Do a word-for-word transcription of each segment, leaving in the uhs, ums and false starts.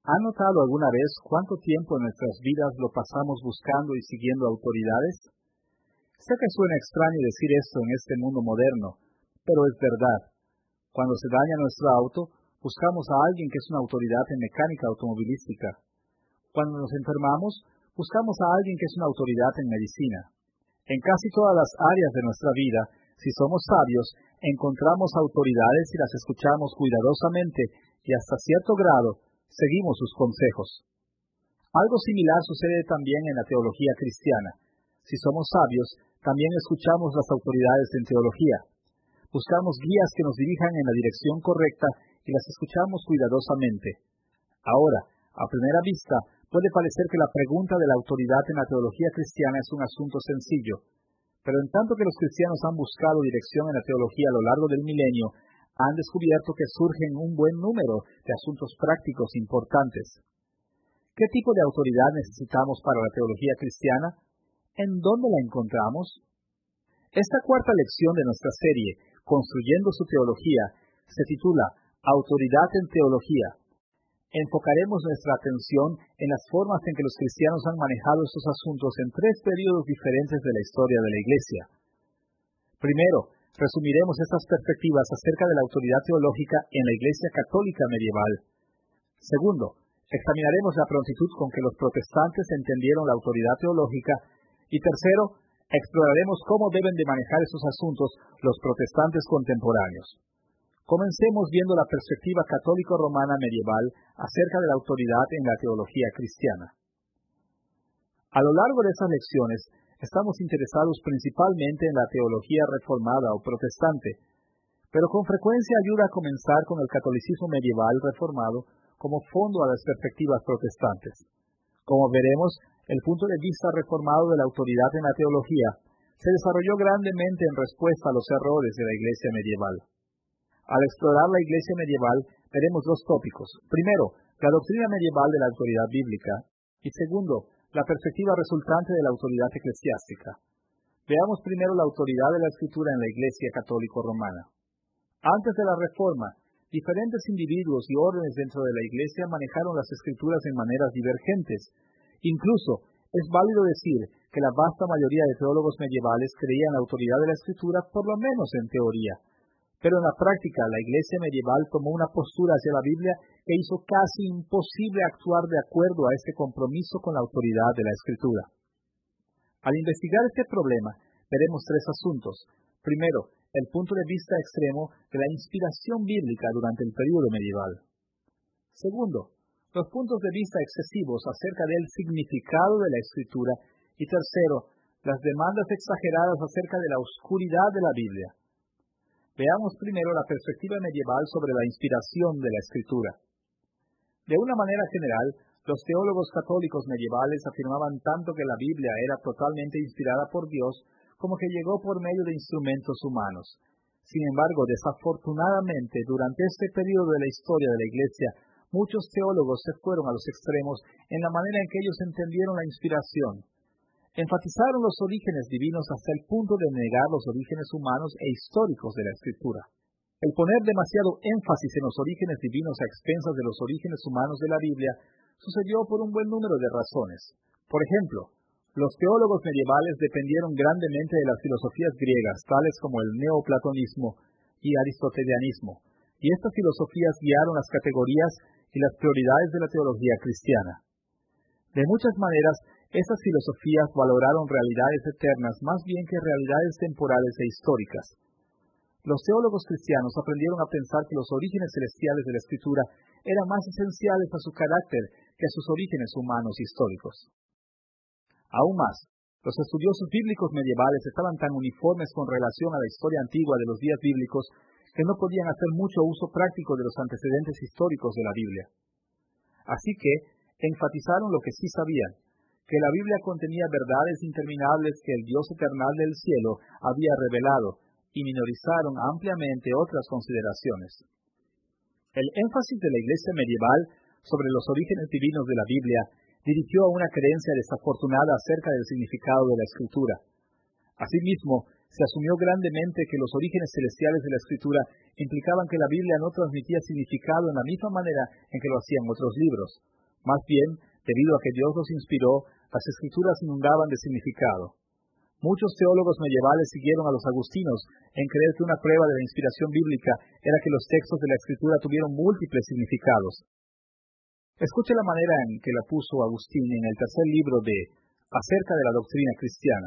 ¿Ha notado alguna vez cuánto tiempo en nuestras vidas lo pasamos buscando y siguiendo autoridades? Sé que suena extraño decir esto en este mundo moderno, pero es verdad. Cuando se daña nuestro auto, buscamos a alguien que es una autoridad en mecánica automovilística. Cuando nos enfermamos, buscamos a alguien que es una autoridad en medicina. En casi todas las áreas de nuestra vida, si somos sabios, encontramos autoridades y las escuchamos cuidadosamente y hasta cierto grado seguimos sus consejos. Algo similar sucede también en la teología cristiana. Si somos sabios, también escuchamos las autoridades en teología. Buscamos guías que nos dirijan en la dirección correcta y las escuchamos cuidadosamente. Ahora, a primera vista, puede parecer que la pregunta de la autoridad en la teología cristiana es un asunto sencillo, pero en tanto que los cristianos han buscado dirección en la teología a lo largo del milenio, han descubierto que surgen un buen número de asuntos prácticos importantes. ¿Qué tipo de autoridad necesitamos para la teología cristiana? ¿En dónde la encontramos? Esta cuarta lección de nuestra serie, Construyendo su Teología, se titula Autoridad en Teología. Enfocaremos nuestra atención en las formas en que los cristianos han manejado estos asuntos en tres períodos diferentes de la historia de la Iglesia. Primero, resumiremos estas perspectivas acerca de la autoridad teológica en la Iglesia católica medieval. Segundo, examinaremos la prontitud con que los protestantes entendieron la autoridad teológica. Y tercero, exploraremos cómo deben de manejar estos asuntos los protestantes contemporáneos. Comencemos viendo la perspectiva católico-romana medieval acerca de la autoridad en la teología cristiana. A lo largo de estas lecciones, estamos interesados principalmente en la teología reformada o protestante, pero con frecuencia ayuda a comenzar con el catolicismo medieval reformado como fondo a las perspectivas protestantes. Como veremos, el punto de vista reformado de la autoridad en la teología se desarrolló grandemente en respuesta a los errores de la Iglesia medieval. Al explorar la Iglesia medieval, veremos dos tópicos. Primero, la doctrina medieval de la autoridad bíblica, y segundo, la perspectiva resultante de la autoridad eclesiástica. Veamos primero la autoridad de la Escritura en la Iglesia católico-romana. Antes de la Reforma, diferentes individuos y órdenes dentro de la Iglesia manejaron las Escrituras en maneras divergentes. Incluso, es válido decir que la vasta mayoría de teólogos medievales creían la autoridad de la Escritura, por lo menos en teoría. Pero en la práctica, la Iglesia medieval tomó una postura hacia la Biblia que hizo casi imposible actuar de acuerdo a este compromiso con la autoridad de la Escritura. Al investigar este problema, veremos tres asuntos. Primero, el punto de vista extremo de la inspiración bíblica durante el período medieval. Segundo, los puntos de vista excesivos acerca del significado de la Escritura. Y tercero, las demandas exageradas acerca de la oscuridad de la Biblia. Veamos primero la perspectiva medieval sobre la inspiración de la Escritura. De una manera general, los teólogos católicos medievales afirmaban tanto que la Biblia era totalmente inspirada por Dios, como que llegó por medio de instrumentos humanos. Sin embargo, desafortunadamente, durante este periodo de la historia de la Iglesia, muchos teólogos se fueron a los extremos en la manera en que ellos entendieron la inspiración. Enfatizaron los orígenes divinos hasta el punto de negar los orígenes humanos e históricos de la Escritura. El poner demasiado énfasis en los orígenes divinos a expensas de los orígenes humanos de la Biblia sucedió por un buen número de razones. Por ejemplo, los teólogos medievales dependieron grandemente de las filosofías griegas, tales como el neoplatonismo y aristotelianismo, y estas filosofías guiaron las categorías y las prioridades de la teología cristiana. De muchas maneras, estas filosofías valoraron realidades eternas más bien que realidades temporales e históricas. Los teólogos cristianos aprendieron a pensar que los orígenes celestiales de la Escritura eran más esenciales a su carácter que a sus orígenes humanos históricos. Aún más, los estudiosos bíblicos medievales estaban tan uniformes con relación a la historia antigua de los días bíblicos que no podían hacer mucho uso práctico de los antecedentes históricos de la Biblia. Así que enfatizaron lo que sí sabían, que la Biblia contenía verdades interminables que el Dios eternal del cielo había revelado, y minorizaron ampliamente otras consideraciones. El énfasis de la Iglesia medieval sobre los orígenes divinos de la Biblia dirigió a una creencia desafortunada acerca del significado de la Escritura. Asimismo, Se asumió grandemente que los orígenes celestiales de la Escritura implicaban que la Biblia no transmitía significado en la misma manera en que lo hacían otros libros. Más bien, debido a que Dios los inspiró, las Escrituras inundaban de significado. Muchos teólogos medievales siguieron a los agustinos en creer que una prueba de la inspiración bíblica era que los textos de la Escritura tuvieron múltiples significados. Escuche la manera en que la puso Agustín en el tercer libro de Acerca de la doctrina cristiana.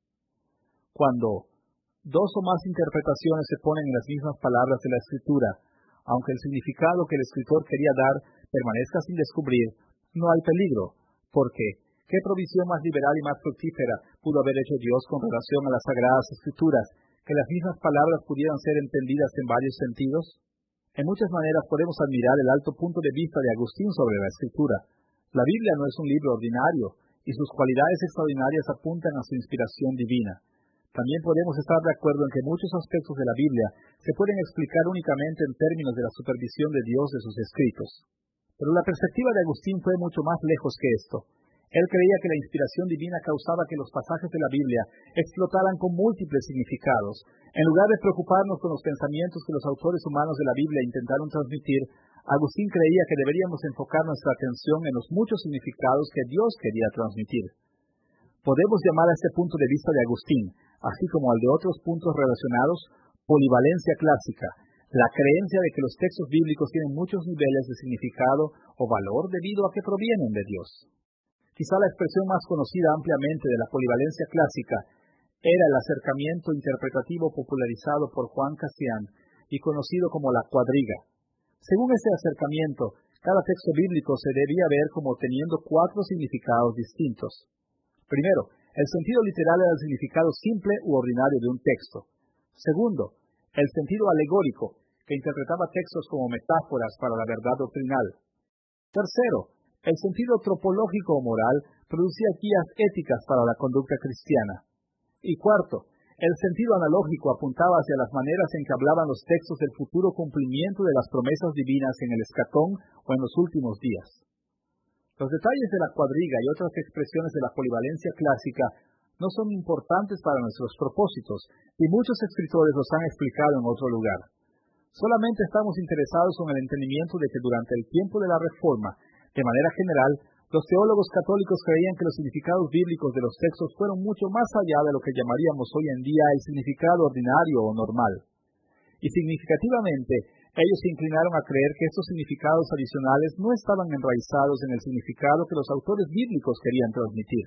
Cuando dos o más interpretaciones se ponen en las mismas palabras de la Escritura, aunque el significado que el escritor quería dar permanezca sin descubrir, no hay peligro, porque ¿qué provisión más liberal y más fructífera pudo haber hecho Dios con relación a las Sagradas Escrituras, que las mismas palabras pudieran ser entendidas en varios sentidos? En muchas maneras podemos admirar el alto punto de vista de Agustín sobre la Escritura. La Biblia no es un libro ordinario, y sus cualidades extraordinarias apuntan a su inspiración divina. También podemos estar de acuerdo en que muchos aspectos de la Biblia se pueden explicar únicamente en términos de la supervisión de Dios de sus escritos. Pero la perspectiva de Agustín fue mucho más lejos que esto. Él creía que la inspiración divina causaba que los pasajes de la Biblia explotaran con múltiples significados. En lugar de preocuparnos con los pensamientos que los autores humanos de la Biblia intentaron transmitir, Agustín creía que deberíamos enfocar nuestra atención en los muchos significados que Dios quería transmitir. Podemos llamar a este punto de vista de Agustín, así como al de otros puntos relacionados, polivalencia clásica, la creencia de que los textos bíblicos tienen muchos niveles de significado o valor debido a que provienen de Dios. Quizá la expresión más conocida ampliamente de la polivalencia clásica era el acercamiento interpretativo popularizado por Juan Cassian y conocido como la cuadriga. Según este acercamiento, cada texto bíblico se debía ver como teniendo cuatro significados distintos. Primero, el sentido literal era el significado simple u ordinario de un texto. Segundo, el sentido alegórico, que interpretaba textos como metáforas para la verdad doctrinal. Tercero, el sentido tropológico o moral producía guías éticas para la conducta cristiana. Y cuarto, el sentido analógico apuntaba hacia las maneras en que hablaban los textos del futuro cumplimiento de las promesas divinas en el escatón o en los últimos días. Los detalles de la cuadriga y otras expresiones de la polivalencia clásica no son importantes para nuestros propósitos, y muchos escritores los han explicado en otro lugar. Solamente estamos interesados en el entendimiento de que durante el tiempo de la Reforma, de manera general, los teólogos católicos creían que los significados bíblicos de los textos fueron mucho más allá de lo que llamaríamos hoy en día el significado ordinario o normal. Y significativamente, ellos se inclinaron a creer que estos significados adicionales no estaban enraizados en el significado que los autores bíblicos querían transmitir.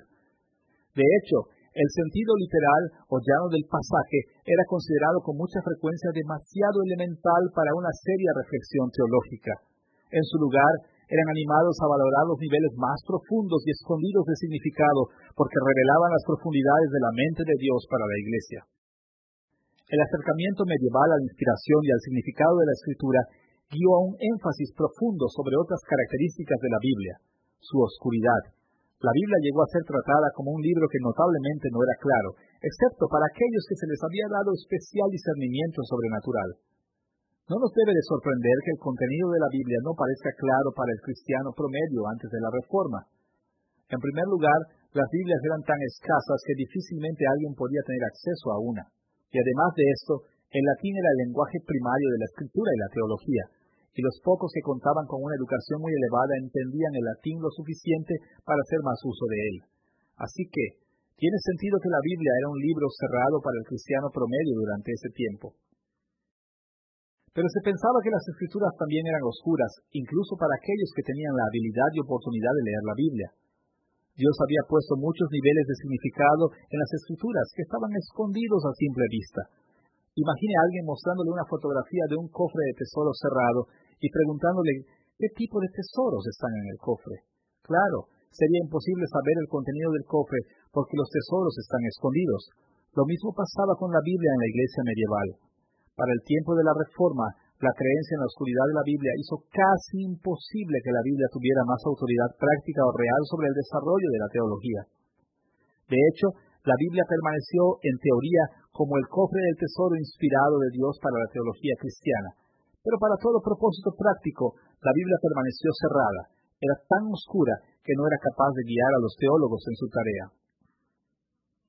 De hecho, el sentido literal o llano del pasaje era considerado con mucha frecuencia demasiado elemental para una seria reflexión teológica. En su lugar, eran animados a valorar los niveles más profundos y escondidos de significado porque revelaban las profundidades de la mente de Dios para la Iglesia. El acercamiento medieval a la inspiración y al significado de la Escritura dio a un énfasis profundo sobre otras características de la Biblia, su oscuridad. La Biblia llegó a ser tratada como un libro que notablemente no era claro, excepto para aquellos que se les había dado especial discernimiento sobrenatural. No nos debe de sorprender que el contenido de la Biblia no parezca claro para el cristiano promedio antes de la Reforma. En primer lugar, las Biblias eran tan escasas que difícilmente alguien podía tener acceso a una. Y además de esto, el latín era el lenguaje primario de la escritura y la teología, y los pocos que contaban con una educación muy elevada entendían el latín lo suficiente para hacer más uso de él. Así que, tiene sentido que la Biblia era un libro cerrado para el cristiano promedio durante ese tiempo. Pero se pensaba que las escrituras también eran oscuras, incluso para aquellos que tenían la habilidad y oportunidad de leer la Biblia. Dios había puesto muchos niveles de significado en las escrituras que estaban escondidos a simple vista. Imagine a alguien mostrándole una fotografía de un cofre de tesoro cerrado y preguntándole qué tipo de tesoros están en el cofre. Claro, sería imposible saber el contenido del cofre porque los tesoros están escondidos. Lo mismo pasaba con la Biblia en la iglesia medieval. Para el tiempo de la Reforma, la creencia en la oscuridad de la Biblia hizo casi imposible que la Biblia tuviera más autoridad práctica o real sobre el desarrollo de la teología. De hecho, la Biblia permaneció, en teoría, como el cofre del tesoro inspirado de Dios para la teología cristiana. Pero para todo propósito práctico, la Biblia permaneció cerrada. Era tan oscura que no era capaz de guiar a los teólogos en su tarea.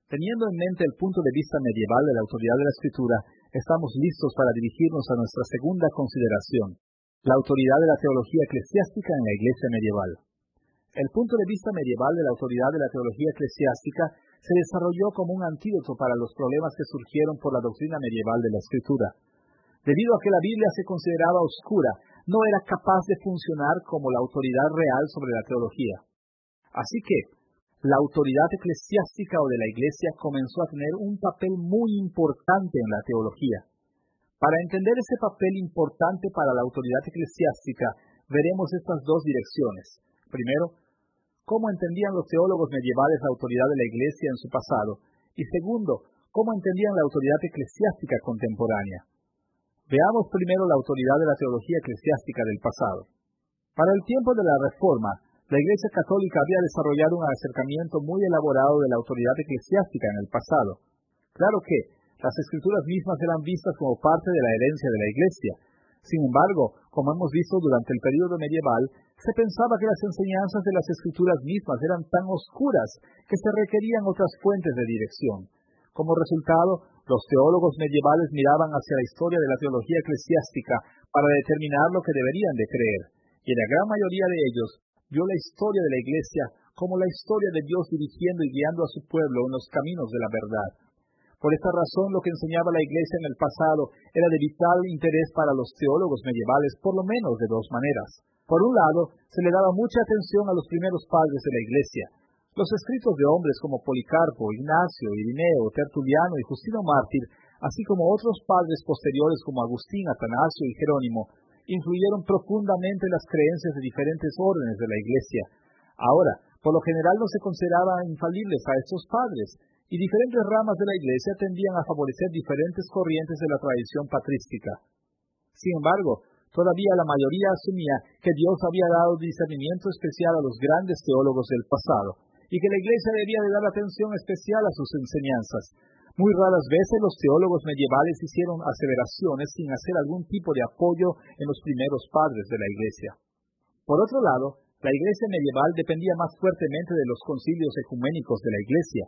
Teniendo en mente el punto de vista medieval de la autoridad de la Escritura, estamos listos para dirigirnos a nuestra segunda consideración, la autoridad de la teología eclesiástica en la Iglesia medieval. El punto de vista medieval de la autoridad de la teología eclesiástica se desarrolló como un antídoto para los problemas que surgieron por la doctrina medieval de la Escritura. Debido a que la Biblia se consideraba oscura, no era capaz de funcionar como la autoridad real sobre la teología. Así que, la autoridad eclesiástica o de la Iglesia comenzó a tener un papel muy importante en la teología. Para entender ese papel importante para la autoridad eclesiástica, veremos estas dos direcciones. Primero, cómo entendían los teólogos medievales la autoridad de la Iglesia en su pasado, y segundo, cómo entendían la autoridad eclesiástica contemporánea. Veamos primero la autoridad de la teología eclesiástica del pasado. Para el tiempo de la Reforma, la Iglesia Católica había desarrollado un acercamiento muy elaborado de la autoridad eclesiástica en el pasado. Claro que las Escrituras mismas eran vistas como parte de la herencia de la Iglesia. Sin embargo, como hemos visto durante el período medieval, se pensaba que las enseñanzas de las Escrituras mismas eran tan oscuras que se requerían otras fuentes de dirección. Como resultado, los teólogos medievales miraban hacia la historia de la teología eclesiástica para determinar lo que deberían de creer, y la gran mayoría de ellos vio la historia de la Iglesia como la historia de Dios dirigiendo y guiando a su pueblo en los caminos de la verdad. Por esta razón, lo que enseñaba la Iglesia en el pasado era de vital interés para los teólogos medievales, por lo menos de dos maneras. Por un lado, se le daba mucha atención a los primeros padres de la Iglesia. Los escritos de hombres como Policarpo, Ignacio, Irineo, Tertuliano y Justino Mártir, así como otros padres posteriores como Agustín, Atanasio y Jerónimo, influyeron profundamente en las creencias de diferentes órdenes de la Iglesia. Ahora, por lo general no se consideraban infalibles a estos padres, y diferentes ramas de la Iglesia tendían a favorecer diferentes corrientes de la tradición patrística. Sin embargo, todavía la mayoría asumía que Dios había dado discernimiento especial a los grandes teólogos del pasado, y que la Iglesia debía de dar atención especial a sus enseñanzas. Muy raras veces los teólogos medievales hicieron aseveraciones sin hacer algún tipo de apoyo en los primeros padres de la Iglesia. Por otro lado, la Iglesia medieval dependía más fuertemente de los concilios ecuménicos de la Iglesia.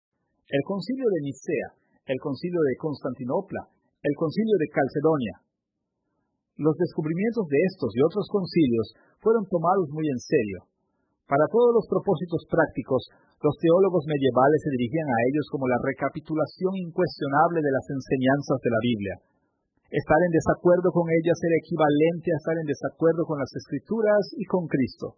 El concilio de Nicea, el concilio de Constantinopla, el concilio de Calcedonia. Los descubrimientos de estos y otros concilios fueron tomados muy en serio. Para todos los propósitos prácticos, los teólogos medievales se dirigían a ellos como la recapitulación incuestionable de las enseñanzas de la Biblia. Estar en desacuerdo con ellas era equivalente a estar en desacuerdo con las Escrituras y con Cristo.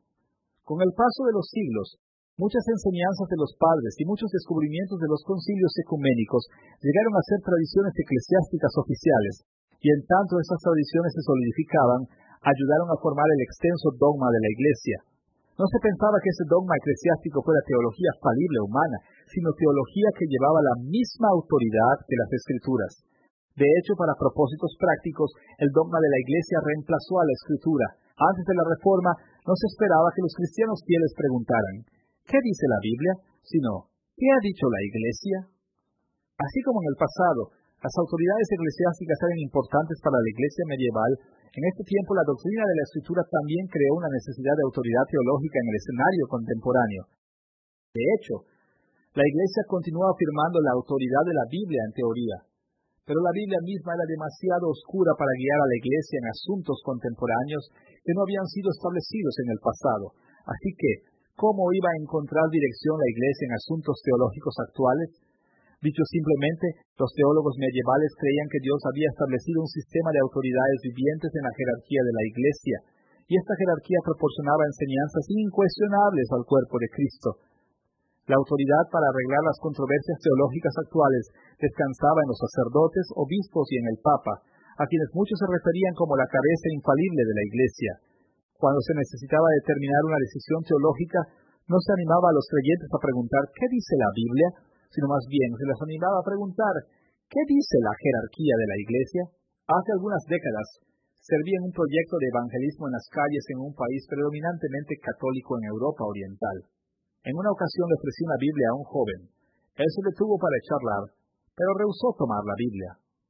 Con el paso de los siglos, muchas enseñanzas de los padres y muchos descubrimientos de los concilios ecuménicos llegaron a ser tradiciones eclesiásticas oficiales, y en tanto estas tradiciones se solidificaban, ayudaron a formar el extenso dogma de la Iglesia. No se pensaba que ese dogma eclesiástico fuera teología falible humana, sino teología que llevaba la misma autoridad que las Escrituras. De hecho, para propósitos prácticos, el dogma de la Iglesia reemplazó a la Escritura. Antes de la Reforma, no se esperaba que los cristianos fieles preguntaran, ¿qué dice la Biblia? Sino, ¿qué ha dicho la Iglesia? Así como en el pasado, las autoridades eclesiásticas eran importantes para la Iglesia medieval, en este tiempo la doctrina de la Escritura también creó una necesidad de autoridad teológica en el escenario contemporáneo. De hecho, la Iglesia continuó afirmando la autoridad de la Biblia en teoría, pero la Biblia misma era demasiado oscura para guiar a la Iglesia en asuntos contemporáneos que no habían sido establecidos en el pasado. Así que, ¿cómo iba a encontrar dirección la Iglesia en asuntos teológicos actuales? Dicho simplemente, los teólogos medievales creían que Dios había establecido un sistema de autoridades vivientes en la jerarquía de la Iglesia, y esta jerarquía proporcionaba enseñanzas incuestionables al cuerpo de Cristo. La autoridad para arreglar las controversias teológicas actuales descansaba en los sacerdotes, obispos y en el Papa, a quienes muchos se referían como la cabeza infalible de la Iglesia. Cuando se necesitaba determinar una decisión teológica, no se animaba a los creyentes a preguntar ¿qué dice la Biblia?, sino más bien se les animaba a preguntar ¿qué dice la jerarquía de la Iglesia? Hace algunas décadas, serví en un proyecto de evangelismo en las calles en un país predominantemente católico en Europa Oriental. En una ocasión le ofrecí una Biblia a un joven. Él se detuvo para charlar, pero rehusó tomar la Biblia.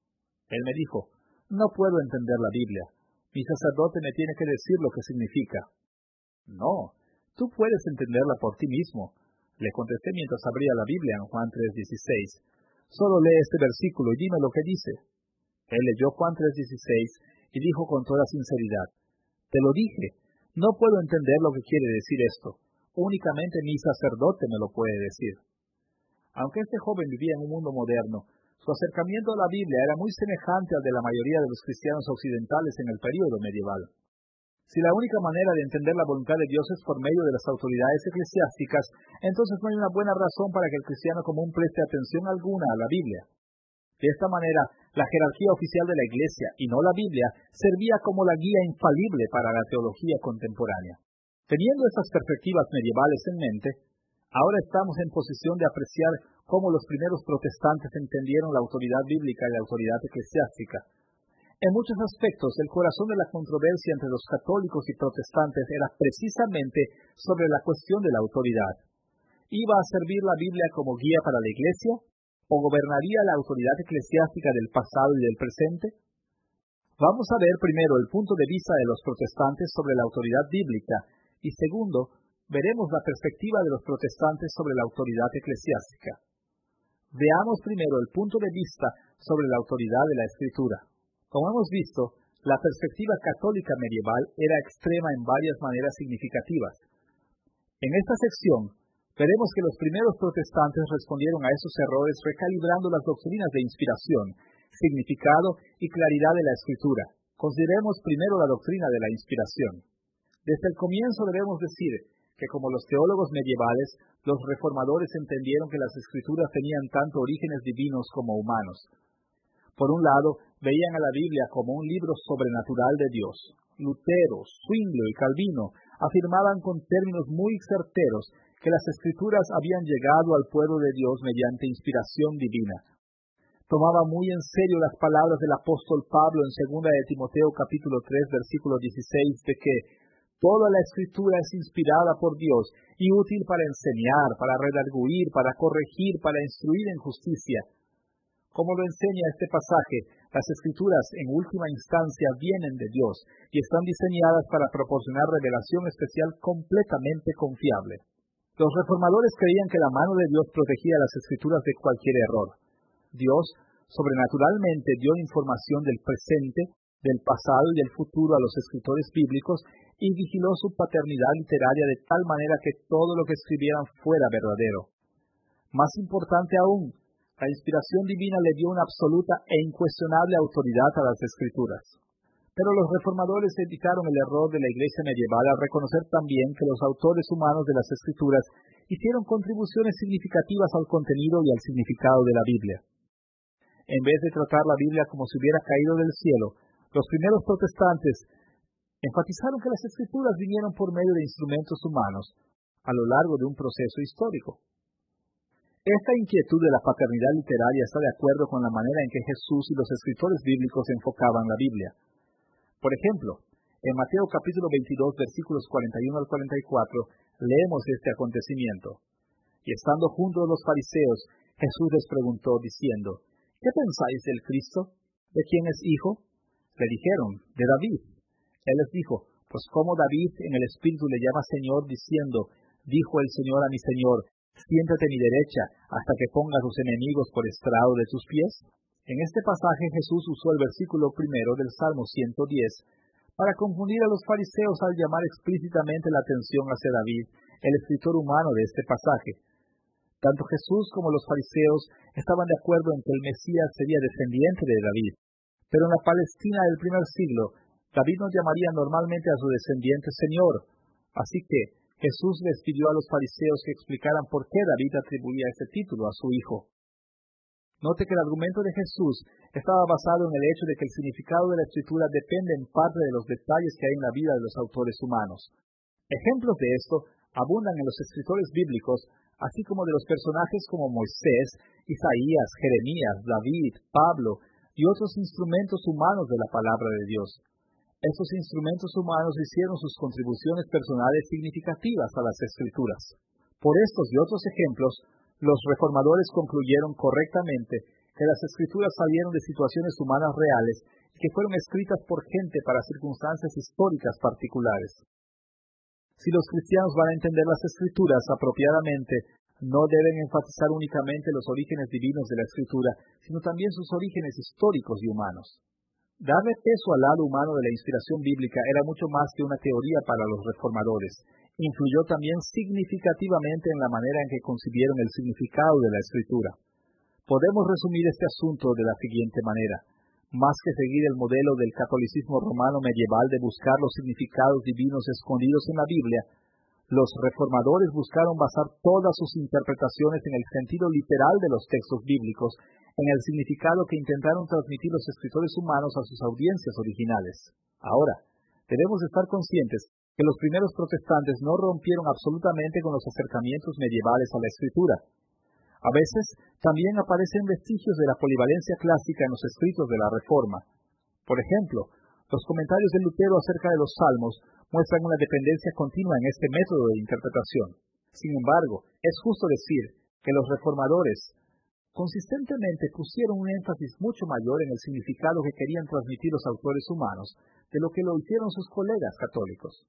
Él me dijo, no puedo entender la Biblia. Mi sacerdote me tiene que decir lo que significa. No, tú puedes entenderla por ti mismo. Le contesté mientras abría la Biblia en Juan tres dieciséis. Solo lee este versículo y dime lo que dice. Él leyó Juan tres dieciséis y dijo con toda sinceridad, te lo dije, no puedo entender lo que quiere decir esto. Únicamente mi sacerdote me lo puede decir. Aunque este joven vivía en un mundo moderno, su acercamiento a la Biblia era muy semejante al de la mayoría de los cristianos occidentales en el período medieval. Si la única manera de entender la voluntad de Dios es por medio de las autoridades eclesiásticas, entonces no hay una buena razón para que el cristiano común preste atención alguna a la Biblia. De esta manera, la jerarquía oficial de la Iglesia, y no la Biblia, servía como la guía infalible para la teología contemporánea. Teniendo estas perspectivas medievales en mente, ahora estamos en posición de apreciar cómo los primeros protestantes entendieron la autoridad bíblica y la autoridad eclesiástica. En muchos aspectos, el corazón de la controversia entre los católicos y protestantes era precisamente sobre la cuestión de la autoridad. ¿Iba a servir la Biblia como guía para la Iglesia? ¿O gobernaría la autoridad eclesiástica del pasado y del presente? Vamos a ver primero el punto de vista de los protestantes sobre la autoridad bíblica y segundo, veremos la perspectiva de los protestantes sobre la autoridad eclesiástica. Veamos primero el punto de vista sobre la autoridad de la Escritura. Como hemos visto, la perspectiva católica medieval era extrema en varias maneras significativas. En esta sección, veremos que los primeros protestantes respondieron a esos errores recalibrando las doctrinas de inspiración, significado y claridad de la Escritura. Consideremos primero la doctrina de la inspiración. Desde el comienzo debemos decir que como los teólogos medievales, los reformadores entendieron que las Escrituras tenían tanto orígenes divinos como humanos. Por un lado, veían a la Biblia como un libro sobrenatural de Dios. Lutero, Zwinglio y Calvino afirmaban con términos muy certeros que las Escrituras habían llegado al pueblo de Dios mediante inspiración divina. Tomaba muy en serio las palabras del apóstol Pablo en segunda de Timoteo capítulo tres versículo dieciséis de que toda la Escritura es inspirada por Dios y útil para enseñar, para redarguir, para corregir, para instruir en justicia. Como lo enseña este pasaje, las Escrituras en última instancia vienen de Dios y están diseñadas para proporcionar revelación especial completamente confiable. Los reformadores creían que la mano de Dios protegía las Escrituras de cualquier error. Dios sobrenaturalmente dio información del presente, del pasado y del futuro a los escritores bíblicos y vigiló su paternidad literaria de tal manera que todo lo que escribieran fuera verdadero. Más importante aún, la inspiración divina le dio una absoluta e incuestionable autoridad a las Escrituras. Pero los reformadores evitaron el error de la Iglesia medieval al reconocer también que los autores humanos de las Escrituras hicieron contribuciones significativas al contenido y al significado de la Biblia. En vez de tratar la Biblia como si hubiera caído del cielo, los primeros protestantes enfatizaron que las Escrituras vinieron por medio de instrumentos humanos a lo largo de un proceso histórico. Esta inquietud de la paternidad literaria está de acuerdo con la manera en que Jesús y los escritores bíblicos enfocaban la Biblia. Por ejemplo, en Mateo capítulo veintidós, versículos cuarenta y uno al cuarenta y cuatro, leemos este acontecimiento. Y estando juntos los fariseos, Jesús les preguntó, diciendo, ¿qué pensáis del Cristo? ¿De quién es hijo? Le dijeron, de David. Él les dijo, pues cómo David en el Espíritu le llama Señor, diciendo, dijo el Señor a mi Señor, siéntate a mi derecha, hasta que ponga a tus enemigos por estrado de tus pies. En este pasaje Jesús usó el versículo primero del Salmo ciento diez para confundir a los fariseos al llamar explícitamente la atención hacia David, el escritor humano de este pasaje. Tanto Jesús como los fariseos estaban de acuerdo en que el Mesías sería descendiente de David, pero en la Palestina del primer siglo, David no llamaría normalmente a su descendiente Señor, así que Jesús les pidió a los fariseos que explicaran por qué David atribuía ese título a su hijo. Note que el argumento de Jesús estaba basado en el hecho de que el significado de la Escritura depende en parte de los detalles que hay en la vida de los autores humanos. Ejemplos de esto abundan en los escritores bíblicos, así como de los personajes como Moisés, Isaías, Jeremías, David, Pablo y otros instrumentos humanos de la palabra de Dios. Estos instrumentos humanos hicieron sus contribuciones personales significativas a las Escrituras. Por estos y otros ejemplos, los reformadores concluyeron correctamente que las Escrituras salieron de situaciones humanas reales y que fueron escritas por gente para circunstancias históricas particulares. Si los cristianos van a entender las Escrituras apropiadamente, no deben enfatizar únicamente los orígenes divinos de la Escritura, sino también sus orígenes históricos y humanos. Darle peso al lado humano de la inspiración bíblica era mucho más que una teoría para los reformadores. Influyó también significativamente en la manera en que concibieron el significado de la Escritura. Podemos resumir este asunto de la siguiente manera. Más que seguir el modelo del catolicismo romano medieval de buscar los significados divinos escondidos en la Biblia, los reformadores buscaron basar todas sus interpretaciones en el sentido literal de los textos bíblicos, en el significado que intentaron transmitir los escritores humanos a sus audiencias originales. Ahora, debemos estar conscientes que los primeros protestantes no rompieron absolutamente con los acercamientos medievales a la Escritura. A veces, también aparecen vestigios de la polivalencia clásica en los escritos de la Reforma. Por ejemplo, los comentarios de Lutero acerca de los Salmos muestran una dependencia continua en este método de interpretación. Sin embargo, es justo decir que los reformadores consistentemente pusieron un énfasis mucho mayor en el significado que querían transmitir los autores humanos de lo que lo hicieron sus colegas católicos.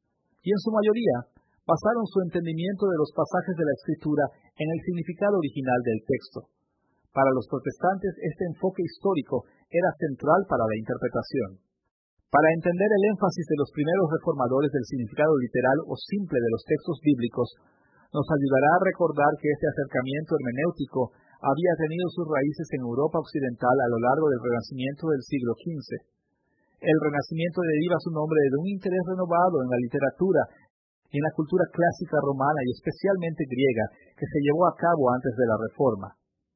Y en su mayoría, basaron su entendimiento de los pasajes de la Escritura en el significado original del texto. Para los protestantes, este enfoque histórico era central para la interpretación. Para entender el énfasis de los primeros reformadores del significado literal o simple de los textos bíblicos, nos ayudará a recordar que este acercamiento hermenéutico había tenido sus raíces en Europa occidental a lo largo del Renacimiento del siglo quince. El Renacimiento deriva su nombre de un interés renovado en la literatura y en la cultura clásica romana y especialmente griega que se llevó a cabo antes de la Reforma.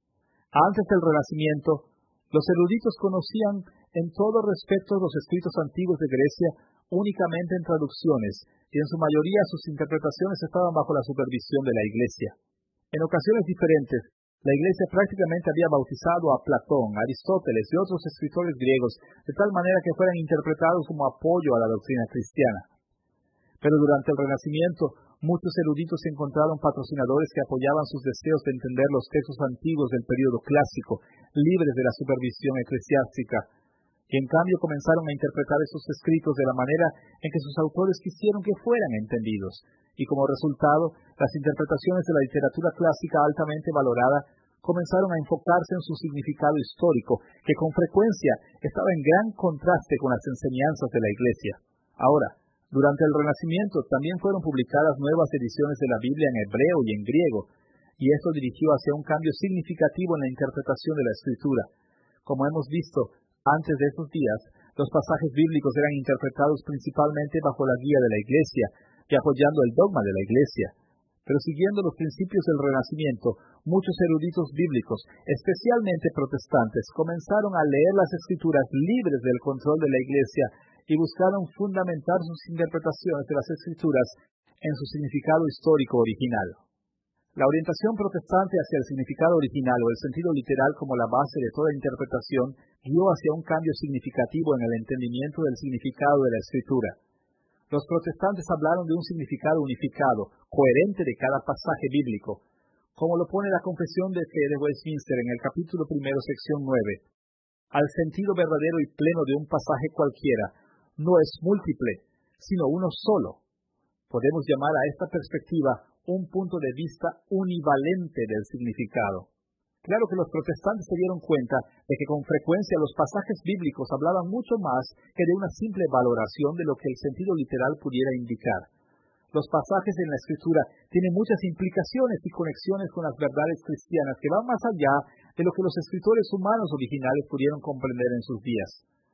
Antes del Renacimiento, los eruditos conocían en todo respecto los escritos antiguos de Grecia únicamente en traducciones y en su mayoría sus interpretaciones estaban bajo la supervisión de la Iglesia. En ocasiones diferentes, la Iglesia prácticamente había bautizado a Platón, Aristóteles y otros escritores griegos de tal manera que fueran interpretados como apoyo a la doctrina cristiana. Pero durante el Renacimiento, muchos eruditos encontraron patrocinadores que apoyaban sus deseos de entender los textos antiguos del período clásico, libres de la supervisión eclesiástica, y en cambio comenzaron a interpretar esos escritos de la manera en que sus autores quisieron que fueran entendidos, y como resultado, las interpretaciones de la literatura clásica altamente valorada comenzaron a enfocarse en su significado histórico, que con frecuencia estaba en gran contraste con las enseñanzas de la Iglesia. Ahora, durante el Renacimiento también fueron publicadas nuevas ediciones de la Biblia en hebreo y en griego, y esto dirigió hacia un cambio significativo en la interpretación de la Escritura. Como hemos visto, antes de esos días, los pasajes bíblicos eran interpretados principalmente bajo la guía de la Iglesia y apoyando el dogma de la Iglesia. Pero siguiendo los principios del Renacimiento, muchos eruditos bíblicos, especialmente protestantes, comenzaron a leer las Escrituras libres del control de la Iglesia y buscaron fundamentar sus interpretaciones de las Escrituras en su significado histórico original. La orientación protestante hacia el significado original o el sentido literal como la base de toda interpretación guió hacia un cambio significativo en el entendimiento del significado de la Escritura. Los protestantes hablaron de un significado unificado, coherente de cada pasaje bíblico, como lo pone la Confesión de Fe de Westminster en el capítulo primero, sección nueve. Al sentido verdadero y pleno de un pasaje cualquiera, no es múltiple, sino uno solo. Podemos llamar a esta perspectiva un punto de vista univalente del significado. Claro que los protestantes se dieron cuenta de que con frecuencia los pasajes bíblicos hablaban mucho más que de una simple valoración de lo que el sentido literal pudiera indicar. Los pasajes en la Escritura tienen muchas implicaciones y conexiones con las verdades cristianas que van más allá de lo que los escritores humanos originales pudieron comprender en sus días.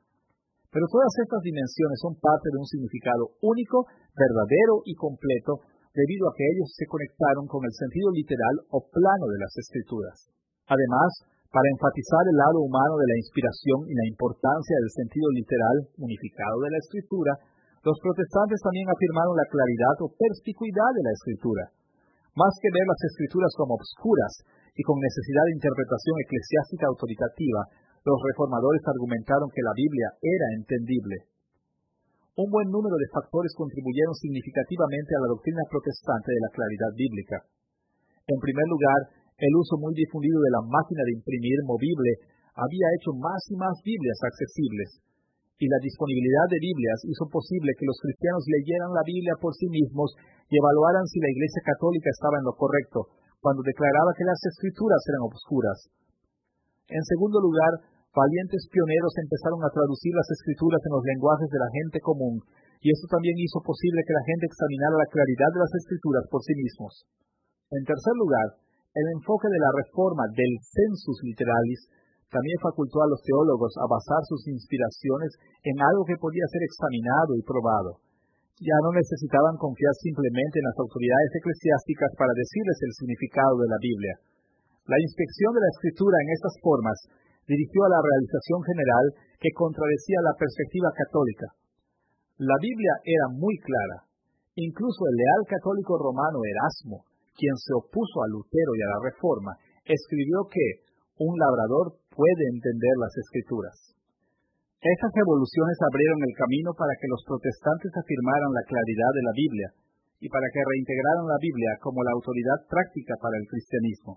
Pero todas estas dimensiones son parte de un significado único, verdadero y completo, debido a que ellos se conectaron con el sentido literal o plano de las Escrituras. Además, para enfatizar el lado humano de la inspiración y la importancia del sentido literal unificado de la Escritura, los protestantes también afirmaron la claridad o perspicuidad de la Escritura. Más que ver las Escrituras como obscuras y con necesidad de interpretación eclesiástica autoritativa, los reformadores argumentaron que la Biblia era entendible. Un buen número de factores contribuyeron significativamente a la doctrina protestante de la claridad bíblica. En primer lugar, el uso muy difundido de la máquina de imprimir movible había hecho más y más Biblias accesibles, y la disponibilidad de Biblias hizo posible que los cristianos leyeran la Biblia por sí mismos y evaluaran si la Iglesia Católica estaba en lo correcto, cuando declaraba que las escrituras eran obscuras. En segundo lugar, valientes pioneros empezaron a traducir las escrituras en los lenguajes de la gente común, y esto también hizo posible que la gente examinara la claridad de las escrituras por sí mismos. En tercer lugar, el enfoque de la reforma del sensus literalis también facultó a los teólogos a basar sus inspiraciones en algo que podía ser examinado y probado. Ya no necesitaban confiar simplemente en las autoridades eclesiásticas para decirles el significado de la Biblia. La inspección de la Escritura en estas formas dirigió a la realización general que contradecía la perspectiva católica. La Biblia era muy clara. Incluso el leal católico romano Erasmo, quien se opuso a Lutero y a la Reforma, escribió que un labrador puede entender las Escrituras. Estas revoluciones abrieron el camino para que los protestantes afirmaran la claridad de la Biblia y para que reintegraran la Biblia como la autoridad práctica para el cristianismo.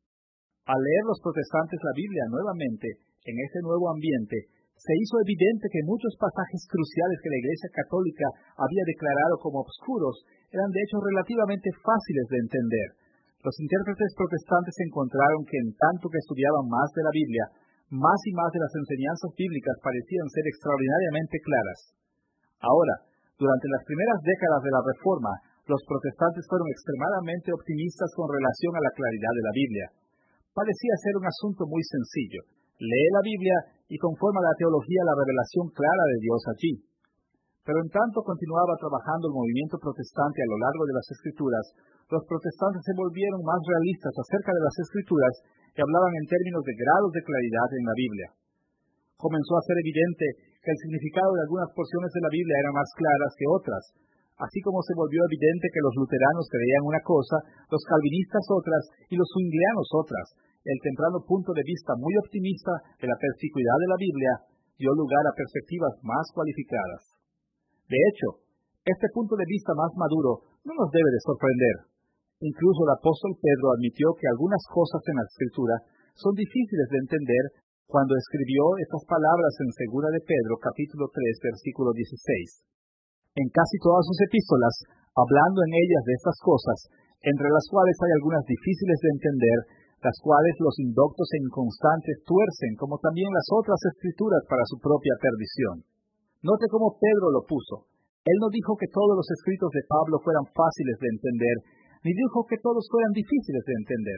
Al leer los protestantes la Biblia nuevamente, en ese nuevo ambiente, se hizo evidente que muchos pasajes cruciales que la Iglesia Católica había declarado como obscuros eran de hecho relativamente fáciles de entender. Los intérpretes protestantes encontraron que en tanto que estudiaban más de la Biblia, más y más de las enseñanzas bíblicas parecían ser extraordinariamente claras. Ahora, durante las primeras décadas de la Reforma, los protestantes fueron extremadamente optimistas con relación a la claridad de la Biblia. Parecía ser un asunto muy sencillo. Lee la Biblia y conforma la teología a la revelación clara de Dios allí. Pero en tanto continuaba trabajando el movimiento protestante a lo largo de las Escrituras, los protestantes se volvieron más realistas acerca de las Escrituras y hablaban en términos de grados de claridad en la Biblia. Comenzó a ser evidente que el significado de algunas porciones de la Biblia eran más claras que otras, así como se volvió evidente que los luteranos creían una cosa, los calvinistas otras y los zwinglianos otras. El temprano punto de vista muy optimista de la perspicuidad de la Biblia dio lugar a perspectivas más cualificadas. De hecho, este punto de vista más maduro no nos debe de sorprender. Incluso el apóstol Pedro admitió que algunas cosas en la Escritura son difíciles de entender cuando escribió estas palabras en Segunda de Pedro, capítulo tres, versículo dieciséis. En casi todas sus epístolas, hablando en ellas de estas cosas, entre las cuales hay algunas difíciles de entender, las cuales los indoctos e inconstantes tuercen, como también las otras escrituras para su propia perdición. Note cómo Pedro lo puso. Él no dijo que todos los escritos de Pablo fueran fáciles de entender, ni dijo que todos fueran difíciles de entender.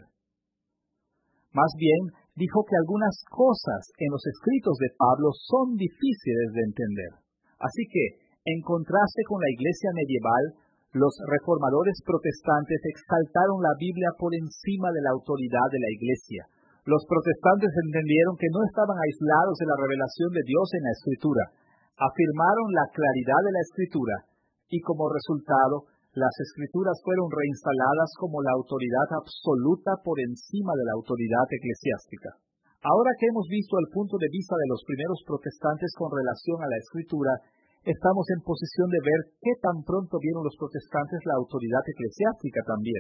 Más bien, dijo que algunas cosas en los escritos de Pablo son difíciles de entender. Así que, en contraste con la iglesia medieval, los reformadores protestantes exaltaron la Biblia por encima de la autoridad de la iglesia. Los protestantes entendieron que no estaban aislados de la revelación de Dios en la Escritura. Afirmaron la claridad de la Escritura y como resultado, las Escrituras fueron reinstaladas como la autoridad absoluta por encima de la autoridad eclesiástica. Ahora que hemos visto el punto de vista de los primeros protestantes con relación a la Escritura, estamos en posición de ver qué tan pronto vieron los protestantes la autoridad eclesiástica también.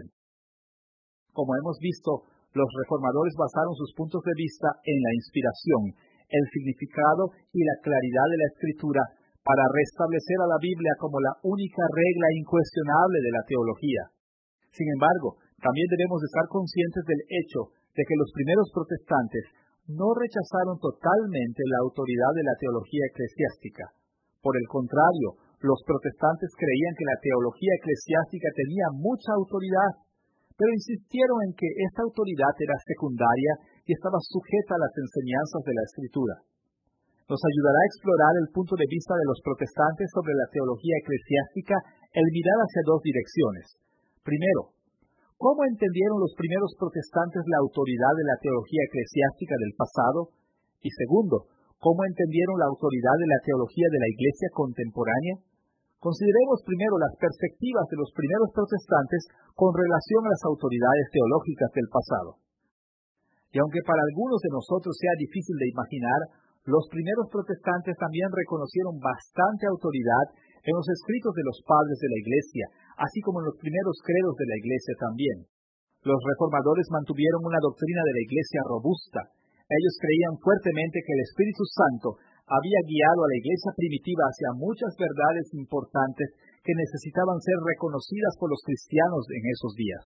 Como hemos visto, los reformadores basaron sus puntos de vista en la inspiración, el significado y la claridad de la Escritura para restablecer a la Biblia como la única regla incuestionable de la teología. Sin embargo, también debemos estar conscientes del hecho de que los primeros protestantes no rechazaron totalmente la autoridad de la teología eclesiástica. Por el contrario, los protestantes creían que la teología eclesiástica tenía mucha autoridad, pero insistieron en que esta autoridad era secundaria y estaba sujeta a las enseñanzas de la Escritura. Nos ayudará a explorar el punto de vista de los protestantes sobre la teología eclesiástica el mirar hacia dos direcciones. Primero, ¿cómo entendieron los primeros protestantes la autoridad de la teología eclesiástica del pasado? Y segundo, ¿cómo entendieron la autoridad de la teología de la Iglesia contemporánea? Consideremos primero las perspectivas de los primeros protestantes con relación a las autoridades teológicas del pasado. Y aunque para algunos de nosotros sea difícil de imaginar, los primeros protestantes también reconocieron bastante autoridad en los escritos de los padres de la Iglesia, así como en los primeros credos de la Iglesia también. Los reformadores mantuvieron una doctrina de la Iglesia robusta. Ellos creían fuertemente que el Espíritu Santo había guiado a la iglesia primitiva hacia muchas verdades importantes que necesitaban ser reconocidas por los cristianos en esos días.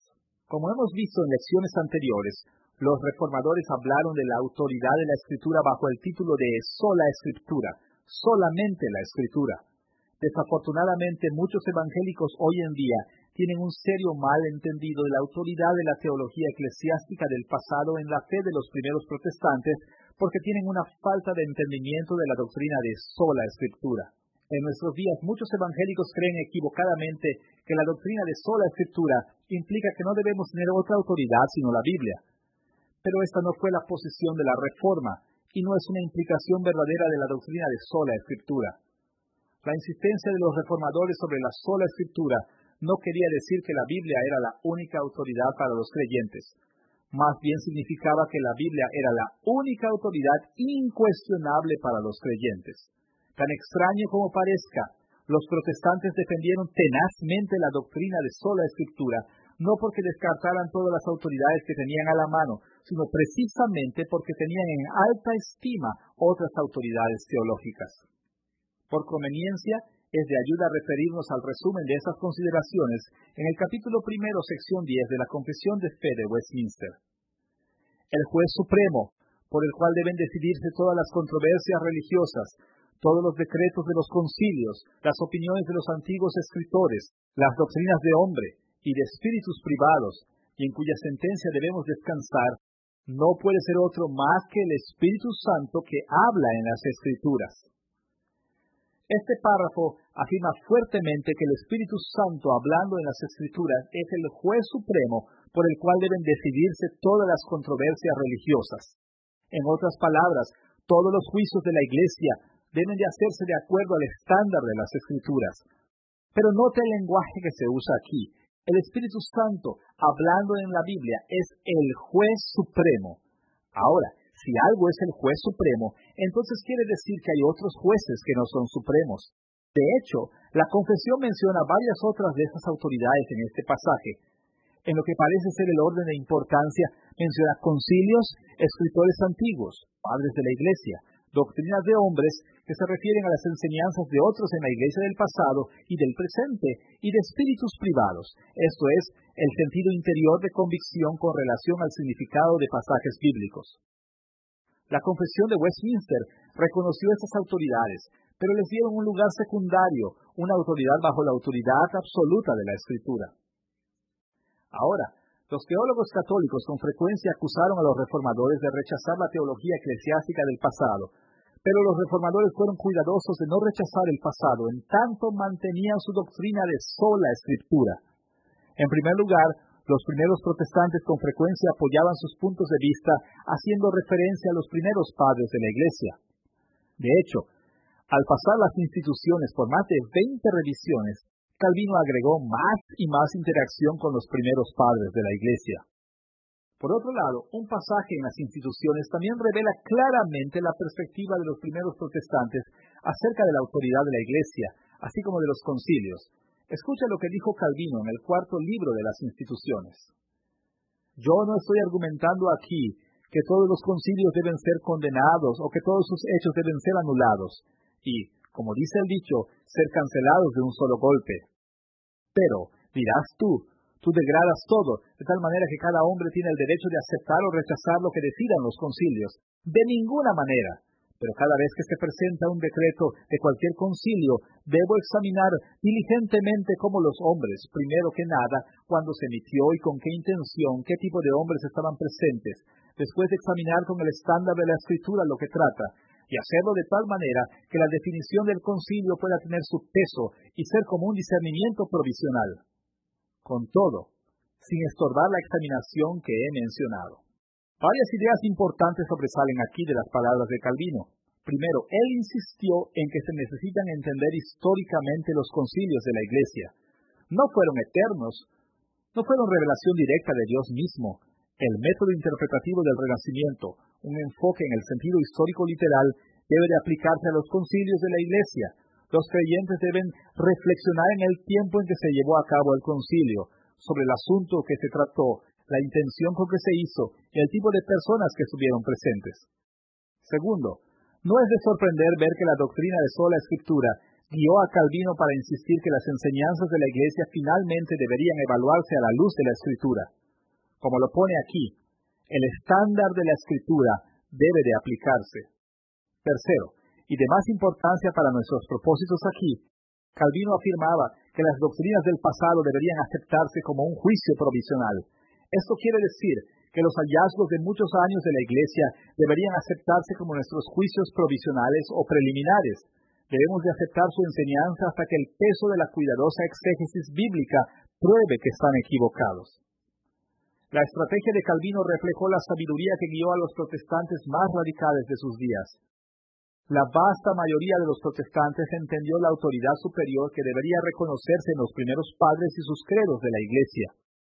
Como hemos visto en lecciones anteriores, los reformadores hablaron de la autoridad de la Escritura bajo el título de sola Escritura, solamente la Escritura. Desafortunadamente, muchos evangélicos hoy en día tienen un serio malentendido de la autoridad de la teología eclesiástica del pasado en la fe de los primeros protestantes, porque tienen una falta de entendimiento de la doctrina de sola Escritura. En nuestros días, muchos evangélicos creen equivocadamente que la doctrina de sola Escritura implica que no debemos tener otra autoridad sino la Biblia. Pero esta no fue la posición de la Reforma, y no es una implicación verdadera de la doctrina de sola Escritura. La insistencia de los reformadores sobre la sola Escritura no quería decir que la Biblia era la única autoridad para los creyentes. Más bien significaba que la Biblia era la única autoridad incuestionable para los creyentes. Tan extraño como parezca, los protestantes defendieron tenazmente la doctrina de sola Escritura, no porque descartaran todas las autoridades que tenían a la mano, sino precisamente porque tenían en alta estima otras autoridades teológicas. Por conveniencia, es de ayuda referirnos al resumen de esas consideraciones en el capítulo primero, sección diez de la Confesión de Fe de Westminster. El juez supremo, por el cual deben decidirse todas las controversias religiosas, todos los decretos de los concilios, las opiniones de los antiguos escritores, las doctrinas de hombre y de espíritus privados, y en cuya sentencia debemos descansar, no puede ser otro más que el Espíritu Santo que habla en las Escrituras. Este párrafo afirma fuertemente que el Espíritu Santo, hablando en las Escrituras, es el juez supremo por el cual deben decidirse todas las controversias religiosas. En otras palabras, todos los juicios de la Iglesia deben de hacerse de acuerdo al estándar de las Escrituras. Pero note el lenguaje que se usa aquí. El Espíritu Santo, hablando en la Biblia, es el juez supremo. Ahora, si algo es el juez supremo, entonces quiere decir que hay otros jueces que no son supremos. De hecho, la confesión menciona varias otras de esas autoridades en este pasaje. En lo que parece ser el orden de importancia, menciona concilios, escritores antiguos, padres de la Iglesia, doctrinas de hombres que se refieren a las enseñanzas de otros en la Iglesia del pasado y del presente, y de espíritus privados, esto es, el sentido interior de convicción con relación al significado de pasajes bíblicos. La Confesión de Westminster reconoció estas autoridades, pero les dieron un lugar secundario, una autoridad bajo la autoridad absoluta de la Escritura. Ahora, los teólogos católicos con frecuencia acusaron a los reformadores de rechazar la teología eclesiástica del pasado, pero los reformadores fueron cuidadosos de no rechazar el pasado, en tanto mantenían su doctrina de sola Escritura. En primer lugar, los primeros protestantes con frecuencia apoyaban sus puntos de vista haciendo referencia a los primeros padres de la Iglesia. De hecho, al pasar las instituciones por más de veinte revisiones, Calvino agregó más y más interacción con los primeros padres de la Iglesia. Por otro lado, un pasaje en las instituciones también revela claramente la perspectiva de los primeros protestantes acerca de la autoridad de la Iglesia, así como de los concilios. Escucha lo que dijo Calvino en el cuarto libro de las instituciones. Yo no estoy argumentando aquí que todos los concilios deben ser condenados o que todos sus hechos deben ser anulados y, como dice el dicho, ser cancelados de un solo golpe. Pero, dirás tú, tú degradas todo, de tal manera que cada hombre tiene el derecho de aceptar o rechazar lo que decidan los concilios. De ninguna manera. Pero cada vez que se presenta un decreto de cualquier concilio, debo examinar diligentemente cómo los hombres, primero que nada, cuándo se emitió y con qué intención, qué tipo de hombres estaban presentes, después de examinar con el estándar de la Escritura lo que trata, y hacerlo de tal manera que la definición del concilio pueda tener su peso y ser como un discernimiento provisional. Con todo, sin estorbar la examinación que he mencionado. Varias ideas importantes sobresalen aquí de las palabras de Calvino. Primero, él insistió en que se necesitan entender históricamente los concilios de la Iglesia. No fueron eternos, no fueron revelación directa de Dios mismo. El método interpretativo del Renacimiento, un enfoque en el sentido histórico literal, debe de aplicarse a los concilios de la Iglesia. Los creyentes deben reflexionar en el tiempo en que se llevó a cabo el concilio, sobre el asunto que se trató, la intención con que se hizo y el tipo de personas que estuvieron presentes. Segundo, no es de sorprender ver que la doctrina de sola Escritura guió a Calvino para insistir que las enseñanzas de la Iglesia finalmente deberían evaluarse a la luz de la Escritura. Como lo pone aquí, el estándar de la Escritura debe de aplicarse. Tercero, y de más importancia para nuestros propósitos aquí, Calvino afirmaba que las doctrinas del pasado deberían aceptarse como un juicio provisional. Esto quiere decir que los hallazgos de muchos años de la Iglesia deberían aceptarse como nuestros juicios provisionales o preliminares. Debemos de aceptar su enseñanza hasta que el peso de la cuidadosa exégesis bíblica pruebe que están equivocados. La estrategia de Calvino reflejó la sabiduría que guió a los protestantes más radicales de sus días. La vasta mayoría de los protestantes entendió la autoridad superior que debería reconocerse en los primeros padres y sus credos de la Iglesia.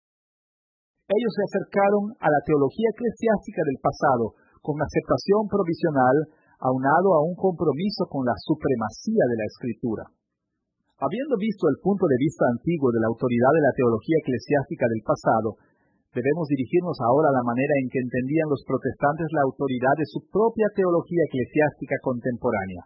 Ellos se acercaron a la teología eclesiástica del pasado con aceptación provisional, aunado a un compromiso con la supremacía de la Escritura. Habiendo visto el punto de vista antiguo de la autoridad de la teología eclesiástica del pasado, debemos dirigirnos ahora a la manera en que entendían los protestantes la autoridad de su propia teología eclesiástica contemporánea.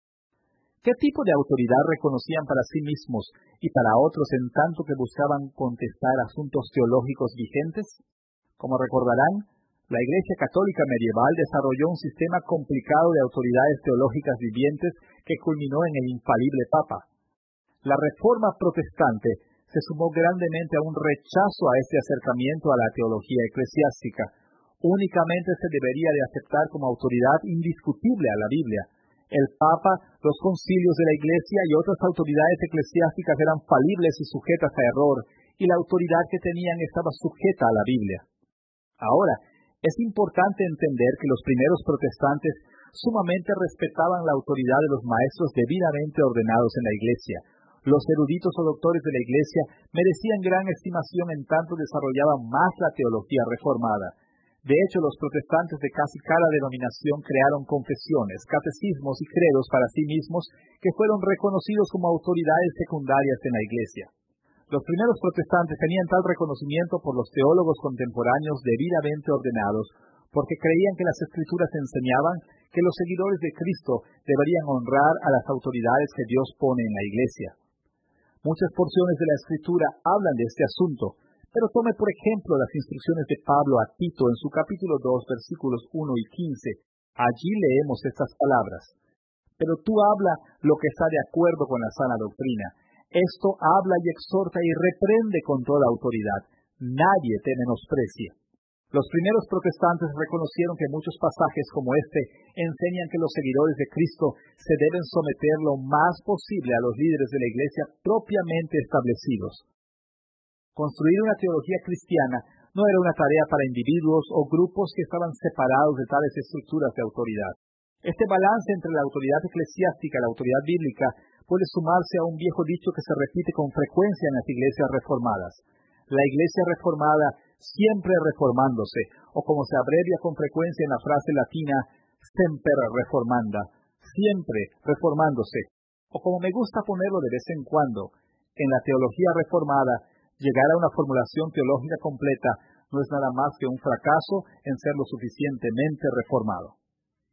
¿Qué tipo de autoridad reconocían para sí mismos y para otros en tanto que buscaban contestar asuntos teológicos vigentes? Como recordarán, la Iglesia Católica medieval desarrolló un sistema complicado de autoridades teológicas vivientes que culminó en el infalible Papa. La Reforma protestante se sumó grandemente a un rechazo a este acercamiento a la teología eclesiástica. Únicamente se debería de aceptar como autoridad indiscutible a la Biblia. El Papa, los concilios de la Iglesia y otras autoridades eclesiásticas eran falibles y sujetas a error, y la autoridad que tenían estaba sujeta a la Biblia. Ahora, es importante entender que los primeros protestantes sumamente respetaban la autoridad de los maestros debidamente ordenados en la Iglesia. Los eruditos o doctores de la Iglesia merecían gran estimación en tanto desarrollaban más la teología reformada. De hecho, los protestantes de casi cada denominación crearon confesiones, catecismos y credos para sí mismos que fueron reconocidos como autoridades secundarias en la Iglesia. Los primeros protestantes tenían tal reconocimiento por los teólogos contemporáneos debidamente ordenados porque creían que las Escrituras enseñaban que los seguidores de Cristo deberían honrar a las autoridades que Dios pone en la Iglesia. Muchas porciones de la Escritura hablan de este asunto, pero tome por ejemplo las instrucciones de Pablo a Tito en su capítulo dos, versículos uno y quince. Allí leemos estas palabras: Pero tú habla lo que está de acuerdo con la sana doctrina. Esto habla y exhorta y reprende con toda autoridad. Nadie te menosprecie. Los primeros protestantes reconocieron que muchos pasajes como este enseñan que los seguidores de Cristo se deben someter lo más posible a los líderes de la Iglesia propiamente establecidos. Construir una teología cristiana no era una tarea para individuos o grupos que estaban separados de tales estructuras de autoridad. Este balance entre la autoridad eclesiástica y la autoridad bíblica puede sumarse a un viejo dicho que se repite con frecuencia en las iglesias reformadas. La iglesia reformada siempre reformándose, o como se abrevia con frecuencia en la frase latina, semper reformanda, siempre reformándose, o como me gusta ponerlo de vez en cuando, en la teología reformada, llegar a una formulación teológica completa no es nada más que un fracaso en ser lo suficientemente reformado.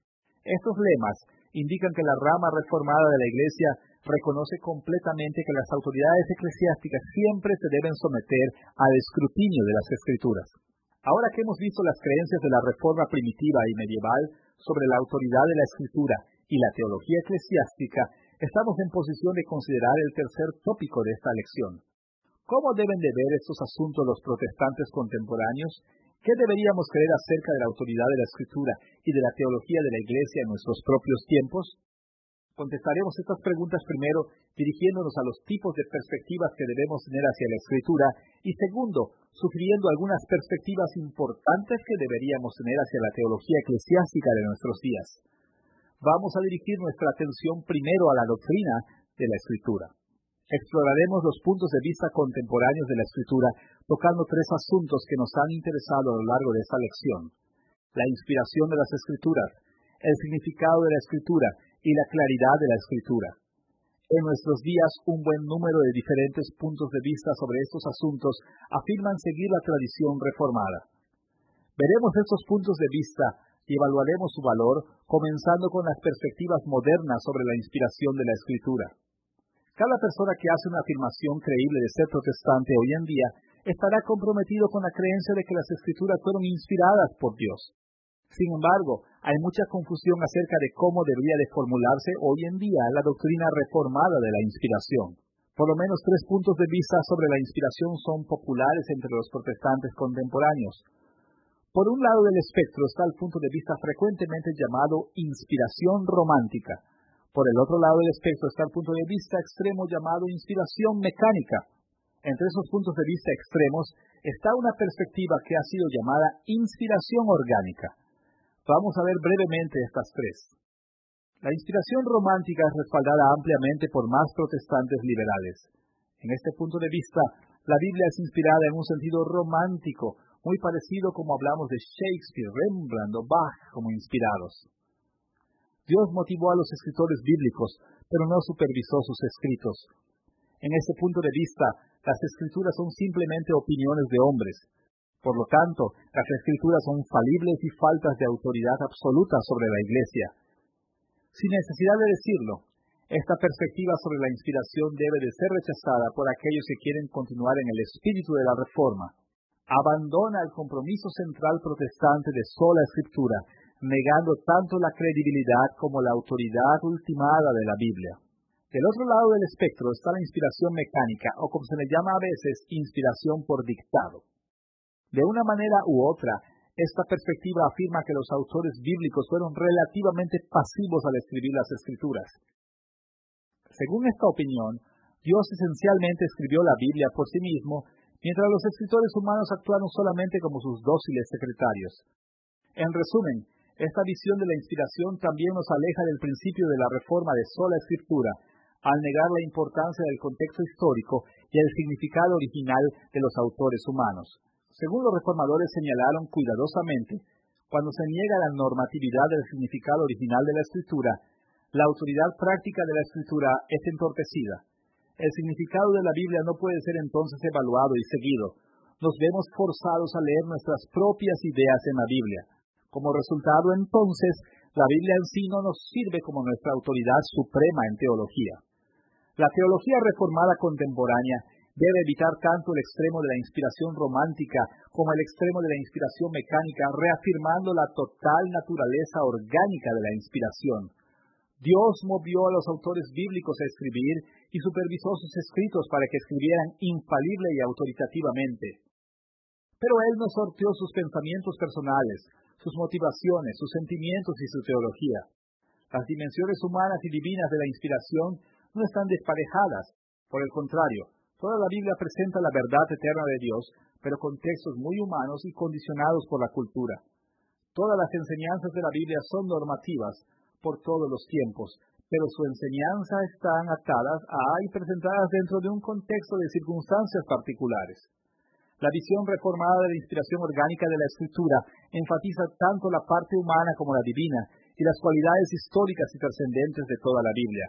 Estos lemas indican que la rama reformada de la Iglesia reconoce completamente que las autoridades eclesiásticas siempre se deben someter al escrutinio de las Escrituras. Ahora que hemos visto las creencias de la Reforma primitiva y medieval sobre la autoridad de la Escritura y la teología eclesiástica, estamos en posición de considerar el tercer tópico de esta lección. ¿Cómo deben de ver estos asuntos los protestantes contemporáneos? ¿Qué deberíamos creer acerca de la autoridad de la Escritura y de la teología de la Iglesia en nuestros propios tiempos? Contestaremos estas preguntas primero dirigiéndonos a los tipos de perspectivas que debemos tener hacia la Escritura y segundo, sugiriendo algunas perspectivas importantes que deberíamos tener hacia la teología eclesiástica de nuestros días. Vamos a dirigir nuestra atención primero a la doctrina de la Escritura. Exploraremos los puntos de vista contemporáneos de la Escritura, tocando tres asuntos que nos han interesado a lo largo de esta lección: la inspiración de las Escrituras, el significado de la Escritura y la claridad de la Escritura. En nuestros días, un buen número de diferentes puntos de vista sobre estos asuntos afirman seguir la tradición reformada. Veremos estos puntos de vista y evaluaremos su valor, comenzando con las perspectivas modernas sobre la inspiración de la Escritura. Cada persona que hace una afirmación creíble de ser protestante hoy en día estará comprometido con la creencia de que las Escrituras fueron inspiradas por Dios. Sin embargo, hay mucha confusión acerca de cómo debería de formularse hoy en día la doctrina reformada de la inspiración. Por lo menos tres puntos de vista sobre la inspiración son populares entre los protestantes contemporáneos. Por un lado del espectro está el punto de vista frecuentemente llamado inspiración romántica. Por el otro lado del espectro está el punto de vista extremo llamado inspiración mecánica. Entre esos puntos de vista extremos está una perspectiva que ha sido llamada inspiración orgánica. Vamos a ver brevemente estas tres. La inspiración romántica es respaldada ampliamente por más protestantes liberales. En este punto de vista, la Biblia es inspirada en un sentido romántico, muy parecido como hablamos de Shakespeare, Rembrandt o Bach como inspirados. Dios motivó a los escritores bíblicos, pero no supervisó sus escritos. En este punto de vista, las escrituras son simplemente opiniones de hombres. Por lo tanto, las escrituras son falibles y faltas de autoridad absoluta sobre la Iglesia. Sin necesidad de decirlo, esta perspectiva sobre la inspiración debe de ser rechazada por aquellos que quieren continuar en el espíritu de la Reforma. Abandona el compromiso central protestante de sola Escritura, negando tanto la credibilidad como la autoridad ultimada de la Biblia. Del otro lado del espectro está la inspiración mecánica, o como se le llama a veces, inspiración por dictado. De una manera u otra, esta perspectiva afirma que los autores bíblicos fueron relativamente pasivos al escribir las Escrituras. Según esta opinión, Dios esencialmente escribió la Biblia por sí mismo, mientras los escritores humanos actuaron solamente como sus dóciles secretarios. En resumen, esta visión de la inspiración también nos aleja del principio de la reforma de sola Escritura, al negar la importancia del contexto histórico y el significado original de los autores humanos. Según los reformadores señalaron cuidadosamente, cuando se niega la normatividad del significado original de la Escritura, la autoridad práctica de la Escritura es entorpecida. El significado de la Biblia no puede ser entonces evaluado y seguido. Nos vemos forzados a leer nuestras propias ideas en la Biblia. Como resultado, entonces, la Biblia en sí no nos sirve como nuestra autoridad suprema en teología. La teología reformada contemporánea debe evitar tanto el extremo de la inspiración romántica como el extremo de la inspiración mecánica, reafirmando la total naturaleza orgánica de la inspiración. Dios movió a los autores bíblicos a escribir y supervisó sus escritos para que escribieran infalible y autoritativamente. Pero Él no sorteó sus pensamientos personales, sus motivaciones, sus sentimientos y su teología. Las dimensiones humanas y divinas de la inspiración no están desparejadas. Por el contrario, toda la Biblia presenta la verdad eterna de Dios, pero con textos muy humanos y condicionados por la cultura. Todas las enseñanzas de la Biblia son normativas por todos los tiempos, pero su enseñanza están atadas a y presentadas dentro de un contexto de circunstancias particulares. La visión reformada de la inspiración orgánica de la Escritura enfatiza tanto la parte humana como la divina y las cualidades históricas y trascendentes de toda la Biblia.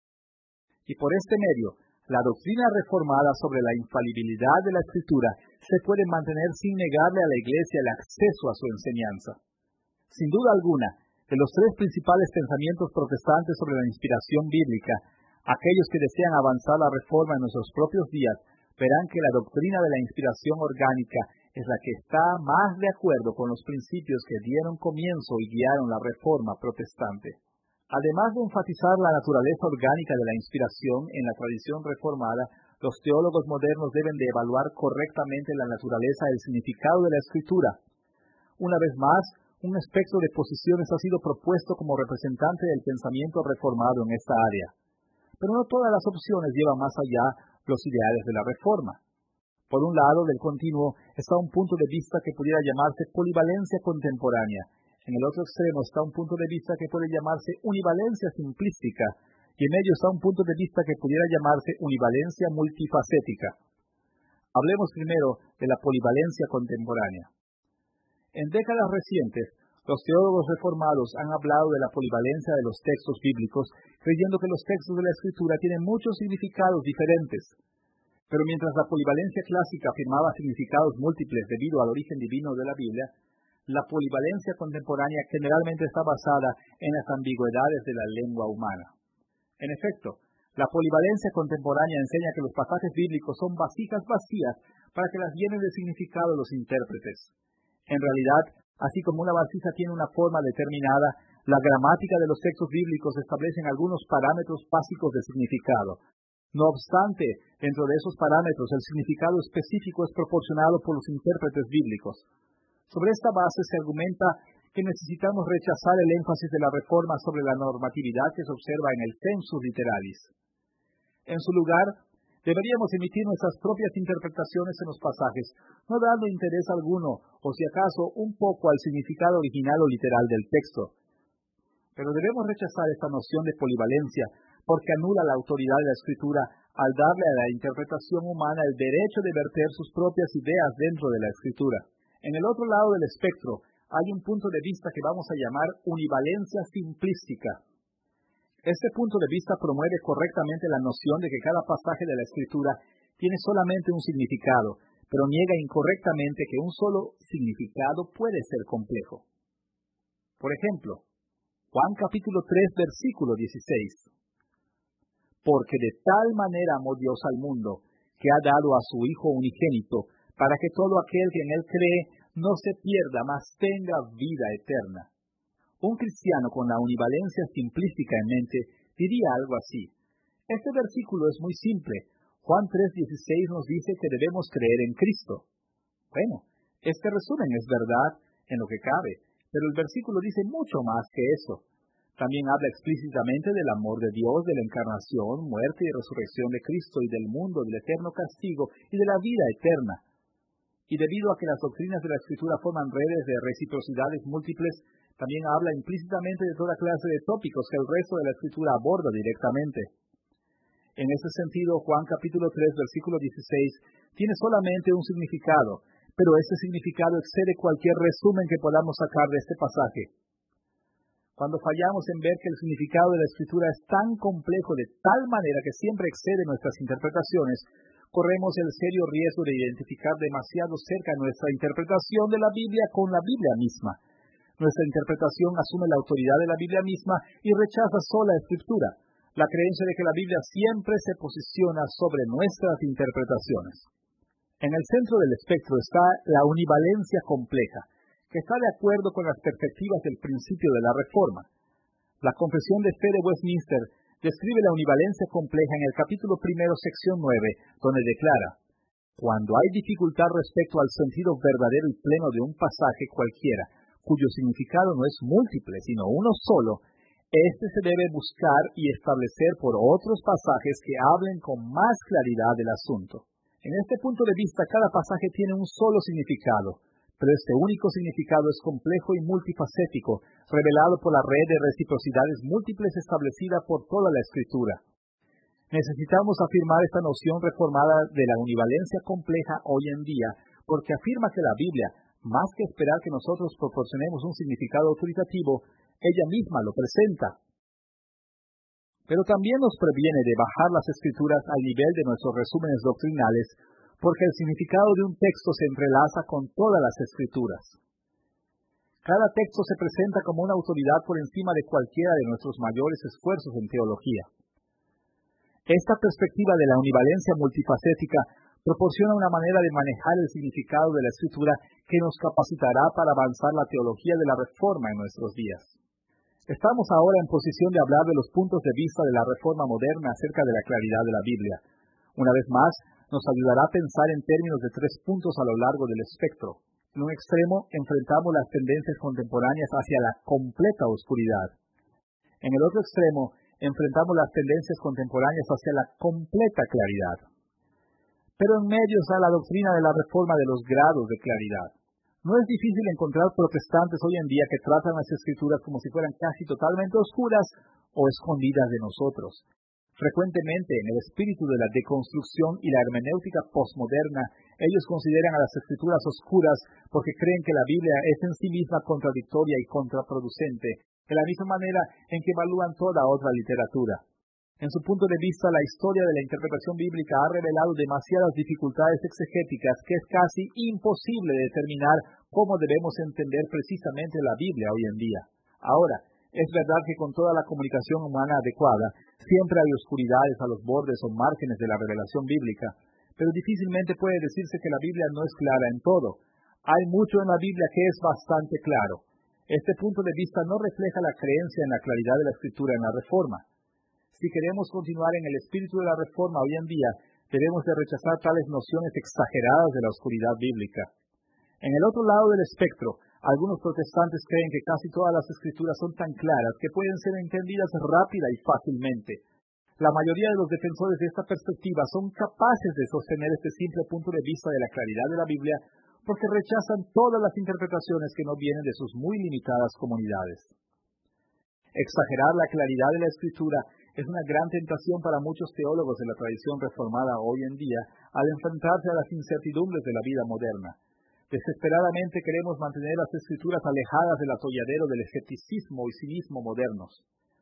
Y por este medio, la doctrina reformada sobre la infalibilidad de la Escritura se puede mantener sin negarle a la Iglesia el acceso a su enseñanza. Sin duda alguna, de los tres principales pensamientos protestantes sobre la inspiración bíblica, aquellos que desean avanzar la reforma en nuestros propios días verán que la doctrina de la inspiración orgánica es la que está más de acuerdo con los principios que dieron comienzo y guiaron la reforma protestante. Además de enfatizar la naturaleza orgánica de la inspiración en la tradición reformada, los teólogos modernos deben de evaluar correctamente la naturaleza y el significado de la Escritura. Una vez más, un espectro de posiciones ha sido propuesto como representante del pensamiento reformado en esta área. Pero no todas las opciones llevan más allá los ideales de la reforma. Por un lado del continuo está un punto de vista que pudiera llamarse polivalencia contemporánea. En el otro extremo está un punto de vista que puede llamarse univalencia simplística, y en medio está un punto de vista que pudiera llamarse univalencia multifacética. Hablemos primero de la polivalencia contemporánea. En décadas recientes, los teólogos reformados han hablado de la polivalencia de los textos bíblicos, creyendo que los textos de la Escritura tienen muchos significados diferentes. Pero mientras la polivalencia clásica afirmaba significados múltiples debido al origen divino de la Biblia, la polivalencia contemporánea generalmente está basada en las ambigüedades de la lengua humana. En efecto, la polivalencia contemporánea enseña que los pasajes bíblicos son vasijas vacías para que las llenen de significado los intérpretes. En realidad, así como una vasija tiene una forma determinada, la gramática de los textos bíblicos establecen algunos parámetros básicos de significado. No obstante, dentro de esos parámetros, el significado específico es proporcionado por los intérpretes bíblicos. Sobre esta base se argumenta que necesitamos rechazar el énfasis de la Reforma sobre la normatividad que se observa en el sensu literalis. En su lugar, deberíamos emitir nuestras propias interpretaciones en los pasajes, no dando interés alguno, o si acaso, un poco al significado original o literal del texto. Pero debemos rechazar esta noción de polivalencia, porque anula la autoridad de la Escritura al darle a la interpretación humana el derecho de verter sus propias ideas dentro de la Escritura. En el otro lado del espectro hay un punto de vista que vamos a llamar univalencia simplística. Este punto de vista promueve correctamente la noción de que cada pasaje de la Escritura tiene solamente un significado, pero niega incorrectamente que un solo significado puede ser complejo. Por ejemplo, Juan capítulo tres, versículo dieciséis. Porque de tal manera amó Dios al mundo, que ha dado a su Hijo unigénito, para que todo aquel que en él cree no se pierda, mas tenga vida eterna. Un cristiano con la univalencia simplística en mente diría algo así. Este versículo es muy simple. Juan tres dieciséis nos dice que debemos creer en Cristo. Bueno, este resumen es verdad en lo que cabe, pero el versículo dice mucho más que eso. También habla explícitamente del amor de Dios, de la encarnación, muerte y resurrección de Cristo y del mundo, del eterno castigo y de la vida eterna. Y debido a que las doctrinas de la Escritura forman redes de reciprocidades múltiples, también habla implícitamente de toda clase de tópicos que el resto de la Escritura aborda directamente. En ese sentido, Juan capítulo tres, versículo dieciséis, tiene solamente un significado, pero ese significado excede cualquier resumen que podamos sacar de este pasaje. Cuando fallamos en ver que el significado de la Escritura es tan complejo de tal manera que siempre excede nuestras interpretaciones, corremos el serio riesgo de identificar demasiado cerca nuestra interpretación de la Biblia con la Biblia misma. Nuestra interpretación asume la autoridad de la Biblia misma y rechaza sola la Escritura, la creencia de que la Biblia siempre se posiciona sobre nuestras interpretaciones. En el centro del espectro está la univalencia compleja, que está de acuerdo con las perspectivas del principio de la Reforma. La Confesión de Fe de Westminster describe la univalencia compleja en el capítulo primero, sección nueve, donde declara: cuando hay dificultad respecto al sentido verdadero y pleno de un pasaje cualquiera, cuyo significado no es múltiple, sino uno solo, éste se debe buscar y establecer por otros pasajes que hablen con más claridad del asunto. En este punto de vista, cada pasaje tiene un solo significado, pero este único significado es complejo y multifacético, revelado por la red de reciprocidades múltiples establecida por toda la Escritura. Necesitamos afirmar esta noción reformada de la univalencia compleja hoy en día, porque afirma que la Biblia, más que esperar que nosotros proporcionemos un significado autoritativo, ella misma lo presenta. Pero también nos previene de bajar las Escrituras al nivel de nuestros resúmenes doctrinales, porque el significado de un texto se entrelaza con todas las Escrituras. Cada texto se presenta como una autoridad por encima de cualquiera de nuestros mayores esfuerzos en teología. Esta perspectiva de la univalencia multifacética proporciona una manera de manejar el significado de la Escritura que nos capacitará para avanzar la teología de la Reforma en nuestros días. Estamos ahora en posición de hablar de los puntos de vista de la Reforma moderna acerca de la claridad de la Biblia. Una vez más, nos ayudará a pensar en términos de tres puntos a lo largo del espectro. En un extremo, enfrentamos las tendencias contemporáneas hacia la completa oscuridad. En el otro extremo, enfrentamos las tendencias contemporáneas hacia la completa claridad. Pero en medio está la doctrina de la reforma de los grados de claridad. No es difícil encontrar protestantes hoy en día que tratan las Escrituras como si fueran casi totalmente oscuras o escondidas de nosotros. Frecuentemente, en el espíritu de la deconstrucción y la hermenéutica postmoderna, ellos consideran a las Escrituras oscuras porque creen que la Biblia es en sí misma contradictoria y contraproducente, de la misma manera en que evalúan toda otra literatura. En su punto de vista, la historia de la interpretación bíblica ha revelado demasiadas dificultades exegéticas que es casi imposible determinar cómo debemos entender precisamente la Biblia hoy en día. Ahora, es verdad que con toda la comunicación humana adecuada, siempre hay oscuridades a los bordes o márgenes de la revelación bíblica, pero difícilmente puede decirse que la Biblia no es clara en todo. Hay mucho en la Biblia que es bastante claro. Este punto de vista no refleja la creencia en la claridad de la Escritura en la Reforma. Si queremos continuar en el espíritu de la Reforma hoy en día, debemos de rechazar tales nociones exageradas de la oscuridad bíblica. En el otro lado del espectro, algunos protestantes creen que casi todas las Escrituras son tan claras que pueden ser entendidas rápida y fácilmente. La mayoría de los defensores de esta perspectiva son capaces de sostener este simple punto de vista de la claridad de la Biblia porque rechazan todas las interpretaciones que no vienen de sus muy limitadas comunidades. Exagerar la claridad de la Escritura es una gran tentación para muchos teólogos de la tradición reformada hoy en día al enfrentarse a las incertidumbres de la vida moderna. Desesperadamente queremos mantener las Escrituras alejadas del atolladero del escepticismo y cinismo modernos.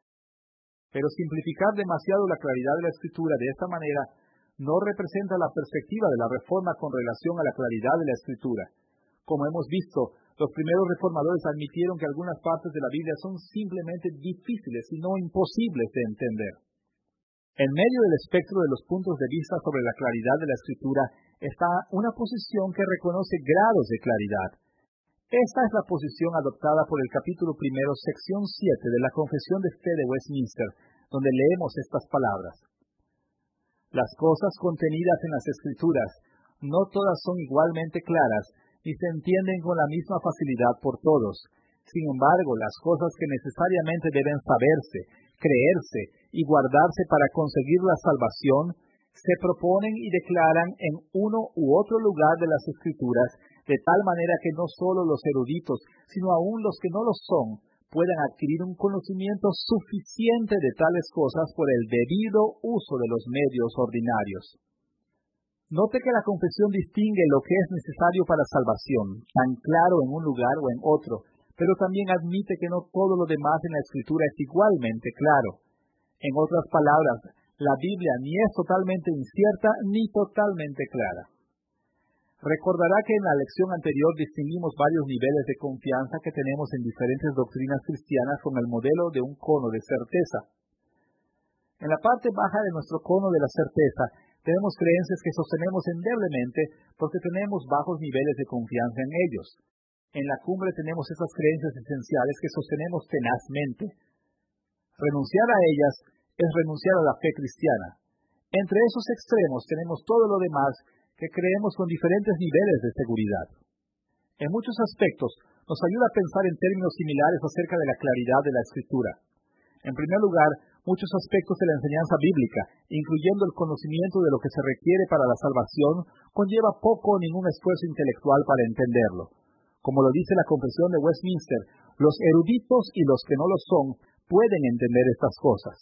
Pero simplificar demasiado la claridad de la Escritura de esta manera no representa la perspectiva de la Reforma con relación a la claridad de la Escritura. Como hemos visto, los primeros reformadores admitieron que algunas partes de la Biblia son simplemente difíciles y no imposibles de entender. En medio del espectro de los puntos de vista sobre la claridad de la Escritura está una posición que reconoce grados de claridad. Esta es la posición adoptada por el capítulo primero, sección siete de la Confesión de Fe de Westminster, donde leemos estas palabras. Las cosas contenidas en las Escrituras no todas son igualmente claras, ni se entienden con la misma facilidad por todos. Sin embargo, las cosas que necesariamente deben saberse, creerse y guardarse para conseguir la salvación, se proponen y declaran en uno u otro lugar de las Escrituras, de tal manera que no solo los eruditos, sino aún los que no lo son, puedan adquirir un conocimiento suficiente de tales cosas por el debido uso de los medios ordinarios. Note que la confesión distingue lo que es necesario para salvación, tan claro en un lugar o en otro, pero también admite que no todo lo demás en la Escritura es igualmente claro. En otras palabras, la Biblia ni es totalmente incierta ni totalmente clara. Recordará que en la lección anterior distinguimos varios niveles de confianza que tenemos en diferentes doctrinas cristianas con el modelo de un cono de certeza. En la parte baja de nuestro cono de la certeza, tenemos creencias que sostenemos endeblemente porque tenemos bajos niveles de confianza en ellos. En la cumbre tenemos esas creencias esenciales que sostenemos tenazmente. Renunciar a ellas es renunciar a la fe cristiana. Entre esos extremos tenemos todo lo demás que creemos con diferentes niveles de seguridad. En muchos aspectos, nos ayuda a pensar en términos similares acerca de la claridad de la Escritura. En primer lugar, muchos aspectos de la enseñanza bíblica, incluyendo el conocimiento de lo que se requiere para la salvación, conlleva poco o ningún esfuerzo intelectual para entenderlo. Como lo dice la Confesión de Westminster, los eruditos y los que no lo son pueden entender estas cosas.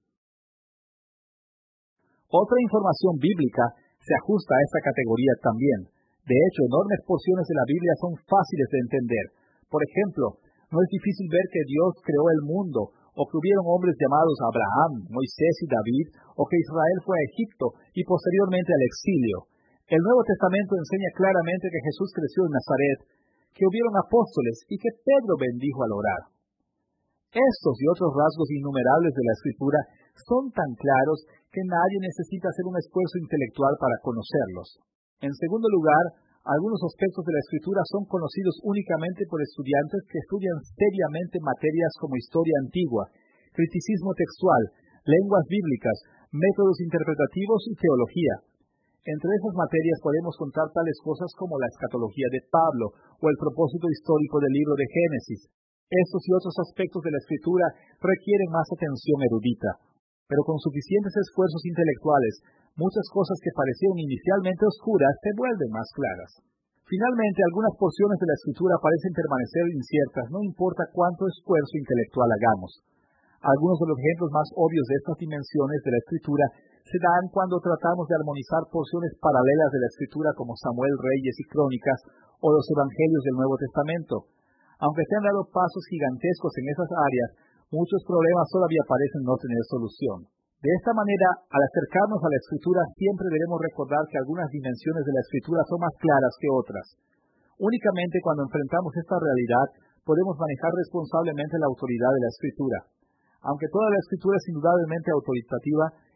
Otra información bíblica se ajusta a esta categoría también. De hecho, enormes porciones de la Biblia son fáciles de entender. Por ejemplo, no es difícil ver que Dios creó el mundo, o que hubieron hombres llamados Abraham, Moisés y David, o que Israel fue a Egipto y posteriormente al exilio. El Nuevo Testamento enseña claramente que Jesús creció en Nazaret, que hubieron apóstoles y que Pedro bendijo al orar. Estos y otros rasgos innumerables de la Escritura son tan claros que nadie necesita hacer un esfuerzo intelectual para conocerlos. En segundo lugar, algunos aspectos de la Escritura son conocidos únicamente por estudiantes que estudian seriamente materias como historia antigua, criticismo textual, lenguas bíblicas, métodos interpretativos y teología. Entre esas materias podemos contar tales cosas como la escatología de Pablo o el propósito histórico del libro de Génesis. Estos y otros aspectos de la Escritura requieren más atención erudita, pero con suficientes esfuerzos intelectuales, muchas cosas que parecieron inicialmente oscuras se vuelven más claras. Finalmente, algunas porciones de la Escritura parecen permanecer inciertas, no importa cuánto esfuerzo intelectual hagamos. Algunos de los ejemplos más obvios de estas dimensiones de la Escritura se dan cuando tratamos de armonizar porciones paralelas de la Escritura como Samuel, Reyes y Crónicas o los Evangelios del Nuevo Testamento. Aunque se han dado pasos gigantescos en esas áreas, muchos problemas todavía parecen no tener solución. De esta manera, al acercarnos a la Escritura, siempre debemos recordar que algunas dimensiones de la Escritura son más claras que otras. Únicamente cuando enfrentamos esta realidad, podemos manejar responsablemente la autoridad de la Escritura. Aunque toda la Escritura es indudablemente autoritativa,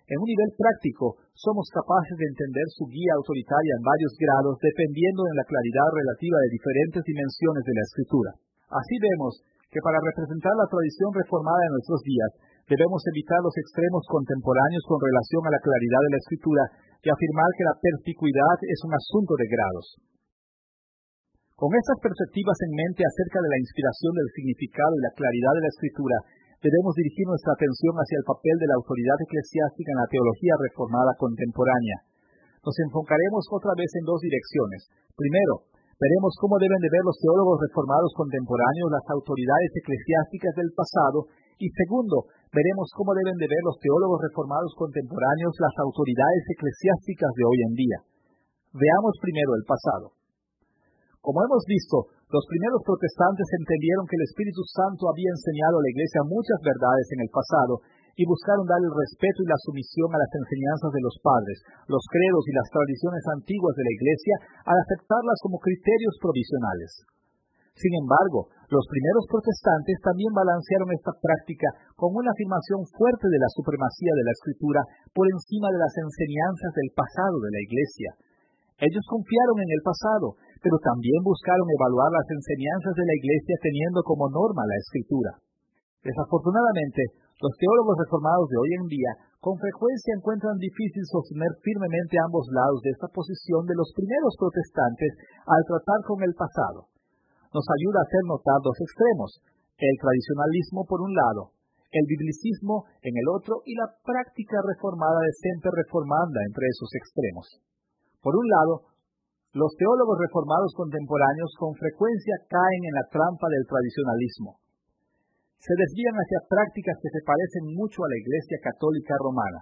En un nivel práctico, somos capaces de entender su guía autoritaria en varios grados dependiendo de la claridad relativa de diferentes dimensiones de la Escritura. Así vemos que para representar la tradición reformada de nuestros días, debemos evitar los extremos contemporáneos con relación a la claridad de la Escritura y afirmar que la perspicuidad es un asunto de grados. Con estas perspectivas en mente acerca de la inspiración del significado y la claridad de la Escritura, debemos dirigir nuestra atención hacia el papel de la autoridad eclesiástica en la teología reformada contemporánea. Nos enfocaremos otra vez en dos direcciones. Primero, veremos cómo deben de ver los teólogos reformados contemporáneos las autoridades eclesiásticas del pasado, y segundo, veremos cómo deben de ver los teólogos reformados contemporáneos las autoridades eclesiásticas de hoy en día. Veamos primero el pasado. Como hemos visto, los primeros protestantes entendieron que el Espíritu Santo había enseñado a la Iglesia muchas verdades en el pasado y buscaron dar el respeto y la sumisión a las enseñanzas de los padres, los credos y las tradiciones antiguas de la Iglesia al aceptarlas como criterios provisionales. Sin embargo, los primeros protestantes también balancearon esta práctica con una afirmación fuerte de la supremacía de la Escritura por encima de las enseñanzas del pasado de la Iglesia. Ellos confiaron en el pasado, pero también buscaron evaluar las enseñanzas de la Iglesia teniendo como norma la Escritura. Desafortunadamente, los teólogos reformados de hoy en día con frecuencia encuentran difícil sostener firmemente ambos lados de esta posición de los primeros protestantes al tratar con el pasado. Nos ayuda a hacer notar dos extremos, el tradicionalismo por un lado, el biblicismo en el otro y la práctica reformada de semper reformanda entre esos extremos. Por un lado, los teólogos reformados contemporáneos con frecuencia caen en la trampa del tradicionalismo. Se desvían hacia prácticas que se parecen mucho a la Iglesia Católica Romana.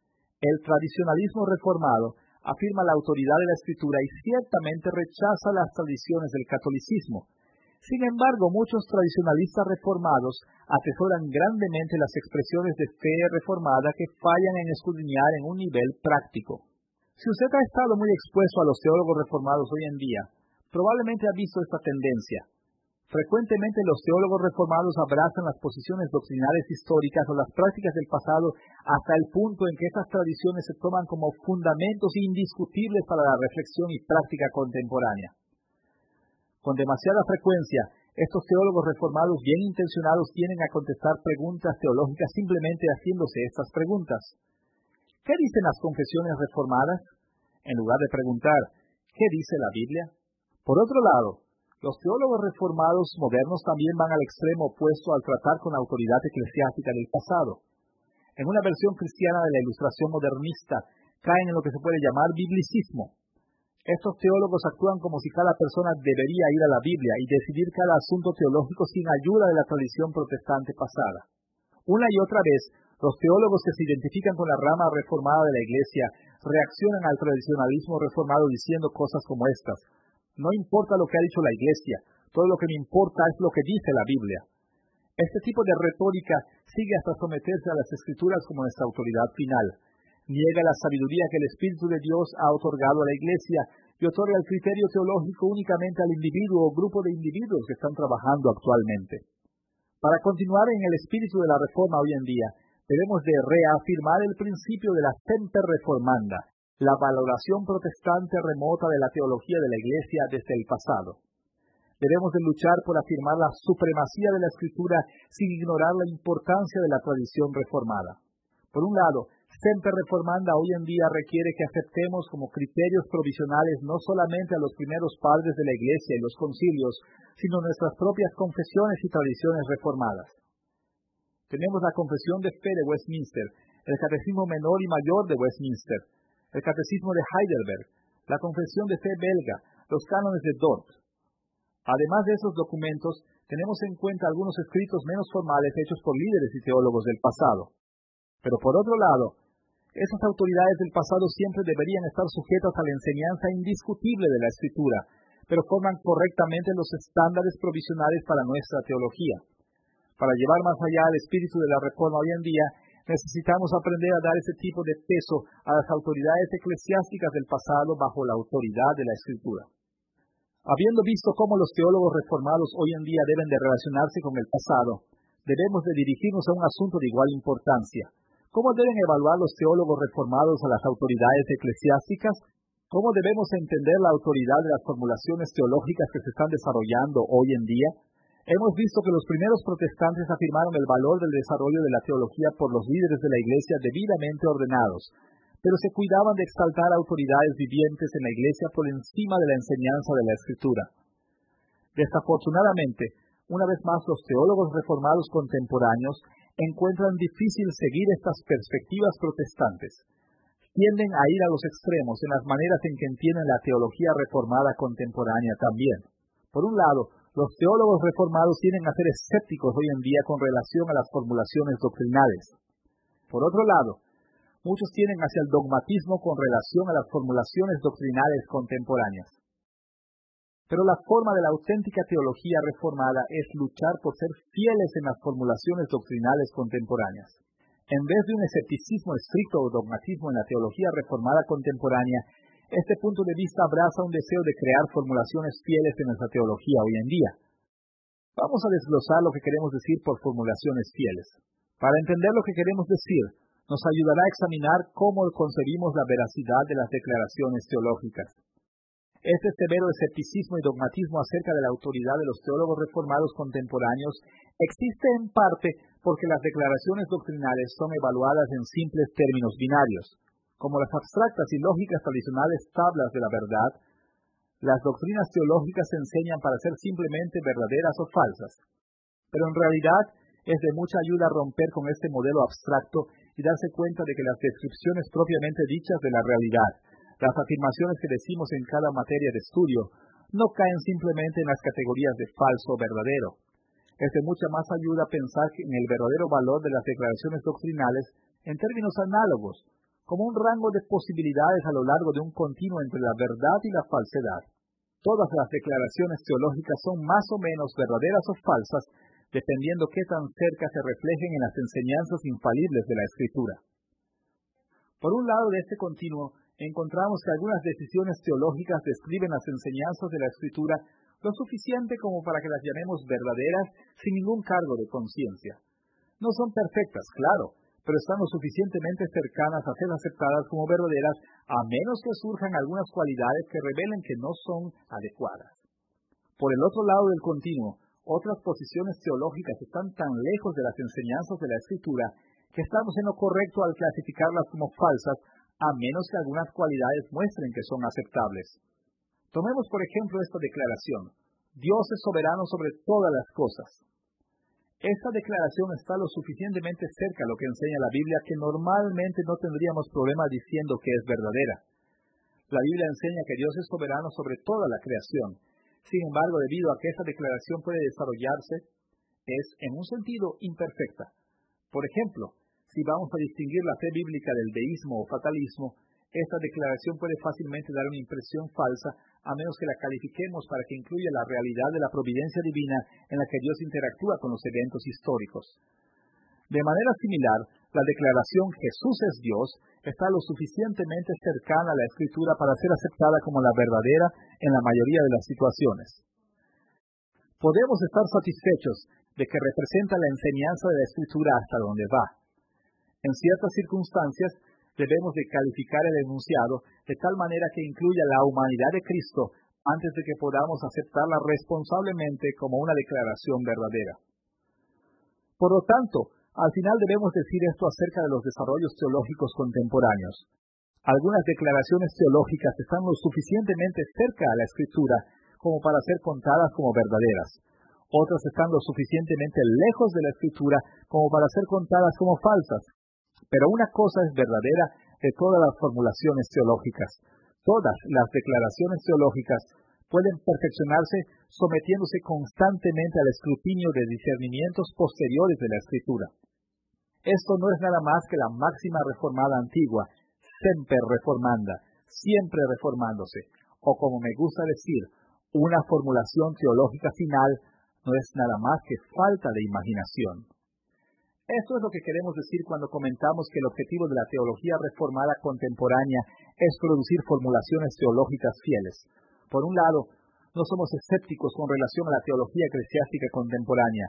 El tradicionalismo reformado afirma la autoridad de la Escritura y ciertamente rechaza las tradiciones del catolicismo. Sin embargo, muchos tradicionalistas reformados atesoran grandemente las expresiones de fe reformada que fallan en escudriñar en un nivel práctico. Si usted ha estado muy expuesto a los teólogos reformados hoy en día, probablemente ha visto esta tendencia. Frecuentemente los teólogos reformados abrazan las posiciones doctrinales históricas o las prácticas del pasado hasta el punto en que estas tradiciones se toman como fundamentos indiscutibles para la reflexión y práctica contemporánea. Con demasiada frecuencia, estos teólogos reformados bien intencionados tienden a contestar preguntas teológicas simplemente haciéndose estas preguntas. ¿Qué dicen las confesiones reformadas? En lugar de preguntar, ¿qué dice la Biblia? Por otro lado, los teólogos reformados modernos también van al extremo opuesto al tratar con la autoridad eclesiástica del pasado. En una versión cristiana de la Ilustración modernista, caen en lo que se puede llamar biblicismo. Estos teólogos actúan como si cada persona debería ir a la Biblia y decidir cada asunto teológico sin ayuda de la tradición protestante pasada. Una y otra vez, los teólogos que se identifican con la rama reformada de la Iglesia reaccionan al tradicionalismo reformado diciendo cosas como estas. No importa lo que ha dicho la Iglesia, todo lo que me importa es lo que dice la Biblia. Este tipo de retórica sigue hasta someterse a las Escrituras como nuestra autoridad final. Niega la sabiduría que el Espíritu de Dios ha otorgado a la Iglesia y otorga el criterio teológico únicamente al individuo o grupo de individuos que están trabajando actualmente. Para continuar en el espíritu de la reforma hoy en día, debemos de reafirmar el principio de la semper reformanda, la valoración protestante remota de la teología de la Iglesia desde el pasado. Debemos de luchar por afirmar la supremacía de la Escritura sin ignorar la importancia de la tradición reformada. Por un lado, semper reformanda hoy en día requiere que aceptemos como criterios provisionales no solamente a los primeros padres de la Iglesia y los concilios, sino nuestras propias confesiones y tradiciones reformadas. Tenemos la Confesión de Fe de Westminster, el Catecismo Menor y Mayor de Westminster, el Catecismo de Heidelberg, la Confesión de Fe belga, los cánones de Dort. Además de esos documentos, tenemos en cuenta algunos escritos menos formales hechos por líderes y teólogos del pasado. Pero por otro lado, esas autoridades del pasado siempre deberían estar sujetas a la enseñanza indiscutible de la Escritura, pero forman correctamente los estándares provisionales para nuestra teología. Para llevar más allá el espíritu de la reforma hoy en día, necesitamos aprender a dar ese tipo de peso a las autoridades eclesiásticas del pasado bajo la autoridad de la Escritura. Habiendo visto cómo los teólogos reformados hoy en día deben de relacionarse con el pasado, debemos de dirigirnos a un asunto de igual importancia. ¿Cómo deben evaluar los teólogos reformados a las autoridades eclesiásticas? ¿Cómo debemos entender la autoridad de las formulaciones teológicas que se están desarrollando hoy en día? Hemos visto que los primeros protestantes afirmaron el valor del desarrollo de la teología por los líderes de la Iglesia debidamente ordenados, pero se cuidaban de exaltar autoridades vivientes en la Iglesia por encima de la enseñanza de la Escritura. Desafortunadamente, una vez más los teólogos reformados contemporáneos encuentran difícil seguir estas perspectivas protestantes. Tienden a ir a los extremos en las maneras en que entienden la teología reformada contemporánea también. Por un lado, los teólogos reformados tienden a ser escépticos hoy en día con relación a las formulaciones doctrinales. Por otro lado, muchos tienden hacia el dogmatismo con relación a las formulaciones doctrinales contemporáneas. Pero la forma de la auténtica teología reformada es luchar por ser fieles en las formulaciones doctrinales contemporáneas. En vez de un escepticismo estricto o dogmatismo en la teología reformada contemporánea, este punto de vista abraza un deseo de crear formulaciones fieles en nuestra teología hoy en día. Vamos a desglosar lo que queremos decir por formulaciones fieles. Para entender lo que queremos decir, nos ayudará a examinar cómo concebimos la veracidad de las declaraciones teológicas. Este severo escepticismo y dogmatismo acerca de la autoridad de los teólogos reformados contemporáneos existe en parte porque las declaraciones doctrinales son evaluadas en simples términos binarios. Como las abstractas y lógicas tradicionales tablas de la verdad, las doctrinas teológicas se enseñan para ser simplemente verdaderas o falsas. Pero en realidad es de mucha ayuda romper con este modelo abstracto y darse cuenta de que las descripciones propiamente dichas de la realidad, las afirmaciones que decimos en cada materia de estudio, no caen simplemente en las categorías de falso o verdadero. Es de mucha más ayuda pensar en el verdadero valor de las declaraciones doctrinales en términos análogos, como un rango de posibilidades a lo largo de un continuo entre la verdad y la falsedad. Todas las declaraciones teológicas son más o menos verdaderas o falsas, dependiendo qué tan cerca se reflejen en las enseñanzas infalibles de la Escritura. Por un lado de este continuo, encontramos que algunas decisiones teológicas describen las enseñanzas de la Escritura lo suficiente como para que las llamemos verdaderas sin ningún cargo de conciencia. No son perfectas, claro, pero están lo suficientemente cercanas a ser aceptadas como verdaderas, a menos que surjan algunas cualidades que revelen que no son adecuadas. Por el otro lado del continuo, otras posiciones teológicas están tan lejos de las enseñanzas de la Escritura que estamos en lo correcto al clasificarlas como falsas, a menos que algunas cualidades muestren que son aceptables. Tomemos por ejemplo esta declaración: Dios es soberano sobre todas las cosas. Esta declaración está lo suficientemente cerca a lo que enseña la Biblia que normalmente no tendríamos problema diciendo que es verdadera. La Biblia enseña que Dios es soberano sobre toda la creación. Sin embargo, debido a que esta declaración puede desarrollarse, es, en un sentido, imperfecta. Por ejemplo, si vamos a distinguir la fe bíblica del deísmo o fatalismo, esta declaración puede fácilmente dar una impresión falsa, a menos que la califiquemos para que incluya la realidad de la providencia divina en la que Dios interactúa con los eventos históricos. De manera similar, la declaración Jesús es Dios está lo suficientemente cercana a la Escritura para ser aceptada como la verdadera en la mayoría de las situaciones. Podemos estar satisfechos de que representa la enseñanza de la Escritura hasta donde va. En ciertas circunstancias, debemos de calificar el enunciado de tal manera que incluya la humanidad de Cristo antes de que podamos aceptarla responsablemente como una declaración verdadera. Por lo tanto, al final debemos decir esto acerca de los desarrollos teológicos contemporáneos. Algunas declaraciones teológicas están lo suficientemente cerca a la Escritura como para ser contadas como verdaderas. Otras están lo suficientemente lejos de la Escritura como para ser contadas como falsas. Pero una cosa es verdadera de todas las formulaciones teológicas. Todas las declaraciones teológicas pueden perfeccionarse sometiéndose constantemente al escrutinio de discernimientos posteriores de la Escritura. Esto no es nada más que la máxima reformada antigua, semper reformanda, siempre reformándose, o como me gusta decir, una formulación teológica final no es nada más que falta de imaginación. Esto es lo que queremos decir cuando comentamos que el objetivo de la teología reformada contemporánea es producir formulaciones teológicas fieles. Por un lado, no somos escépticos con relación a la teología eclesiástica contemporánea.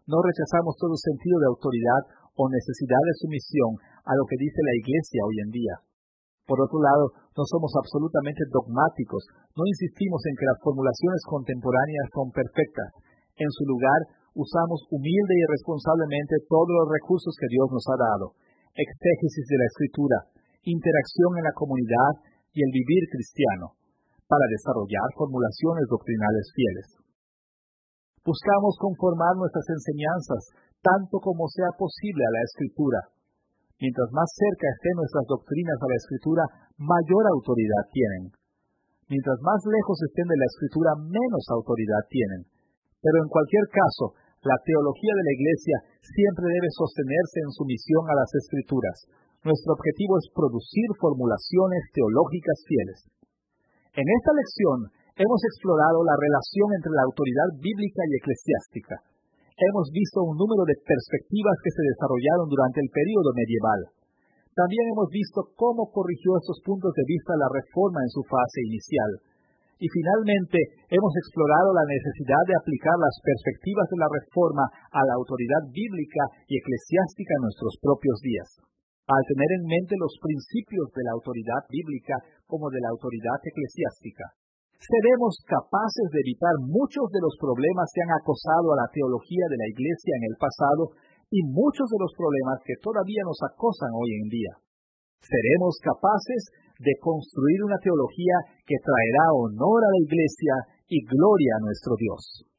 No rechazamos todo sentido de autoridad o necesidad de sumisión a lo que dice la Iglesia hoy en día. Por otro lado, no somos absolutamente dogmáticos, no insistimos en que las formulaciones contemporáneas son perfectas. En su lugar, usamos humilde y responsablemente todos los recursos que Dios nos ha dado: exégesis de la Escritura, interacción en la comunidad y el vivir cristiano, para desarrollar formulaciones doctrinales fieles. Buscamos conformar nuestras enseñanzas tanto como sea posible a la Escritura. Mientras más cerca estén nuestras doctrinas a la Escritura, mayor autoridad tienen. Mientras más lejos estén de la Escritura, menos autoridad tienen. Pero en cualquier caso, la teología de la Iglesia siempre debe sostenerse en sumisión a las Escrituras. Nuestro objetivo es producir formulaciones teológicas fieles. En esta lección hemos explorado la relación entre la autoridad bíblica y eclesiástica. Hemos visto un número de perspectivas que se desarrollaron durante el período medieval. También hemos visto cómo corrigió estos puntos de vista la Reforma en su fase inicial. Y finalmente, hemos explorado la necesidad de aplicar las perspectivas de la Reforma a la autoridad bíblica y eclesiástica en nuestros propios días, al tener en mente los principios de la autoridad bíblica como de la autoridad eclesiástica. Seremos capaces de evitar muchos de los problemas que han acosado a la teología de la Iglesia en el pasado y muchos de los problemas que todavía nos acosan hoy en día. Seremos capaces de construir una teología que traerá honor a la Iglesia y gloria a nuestro Dios.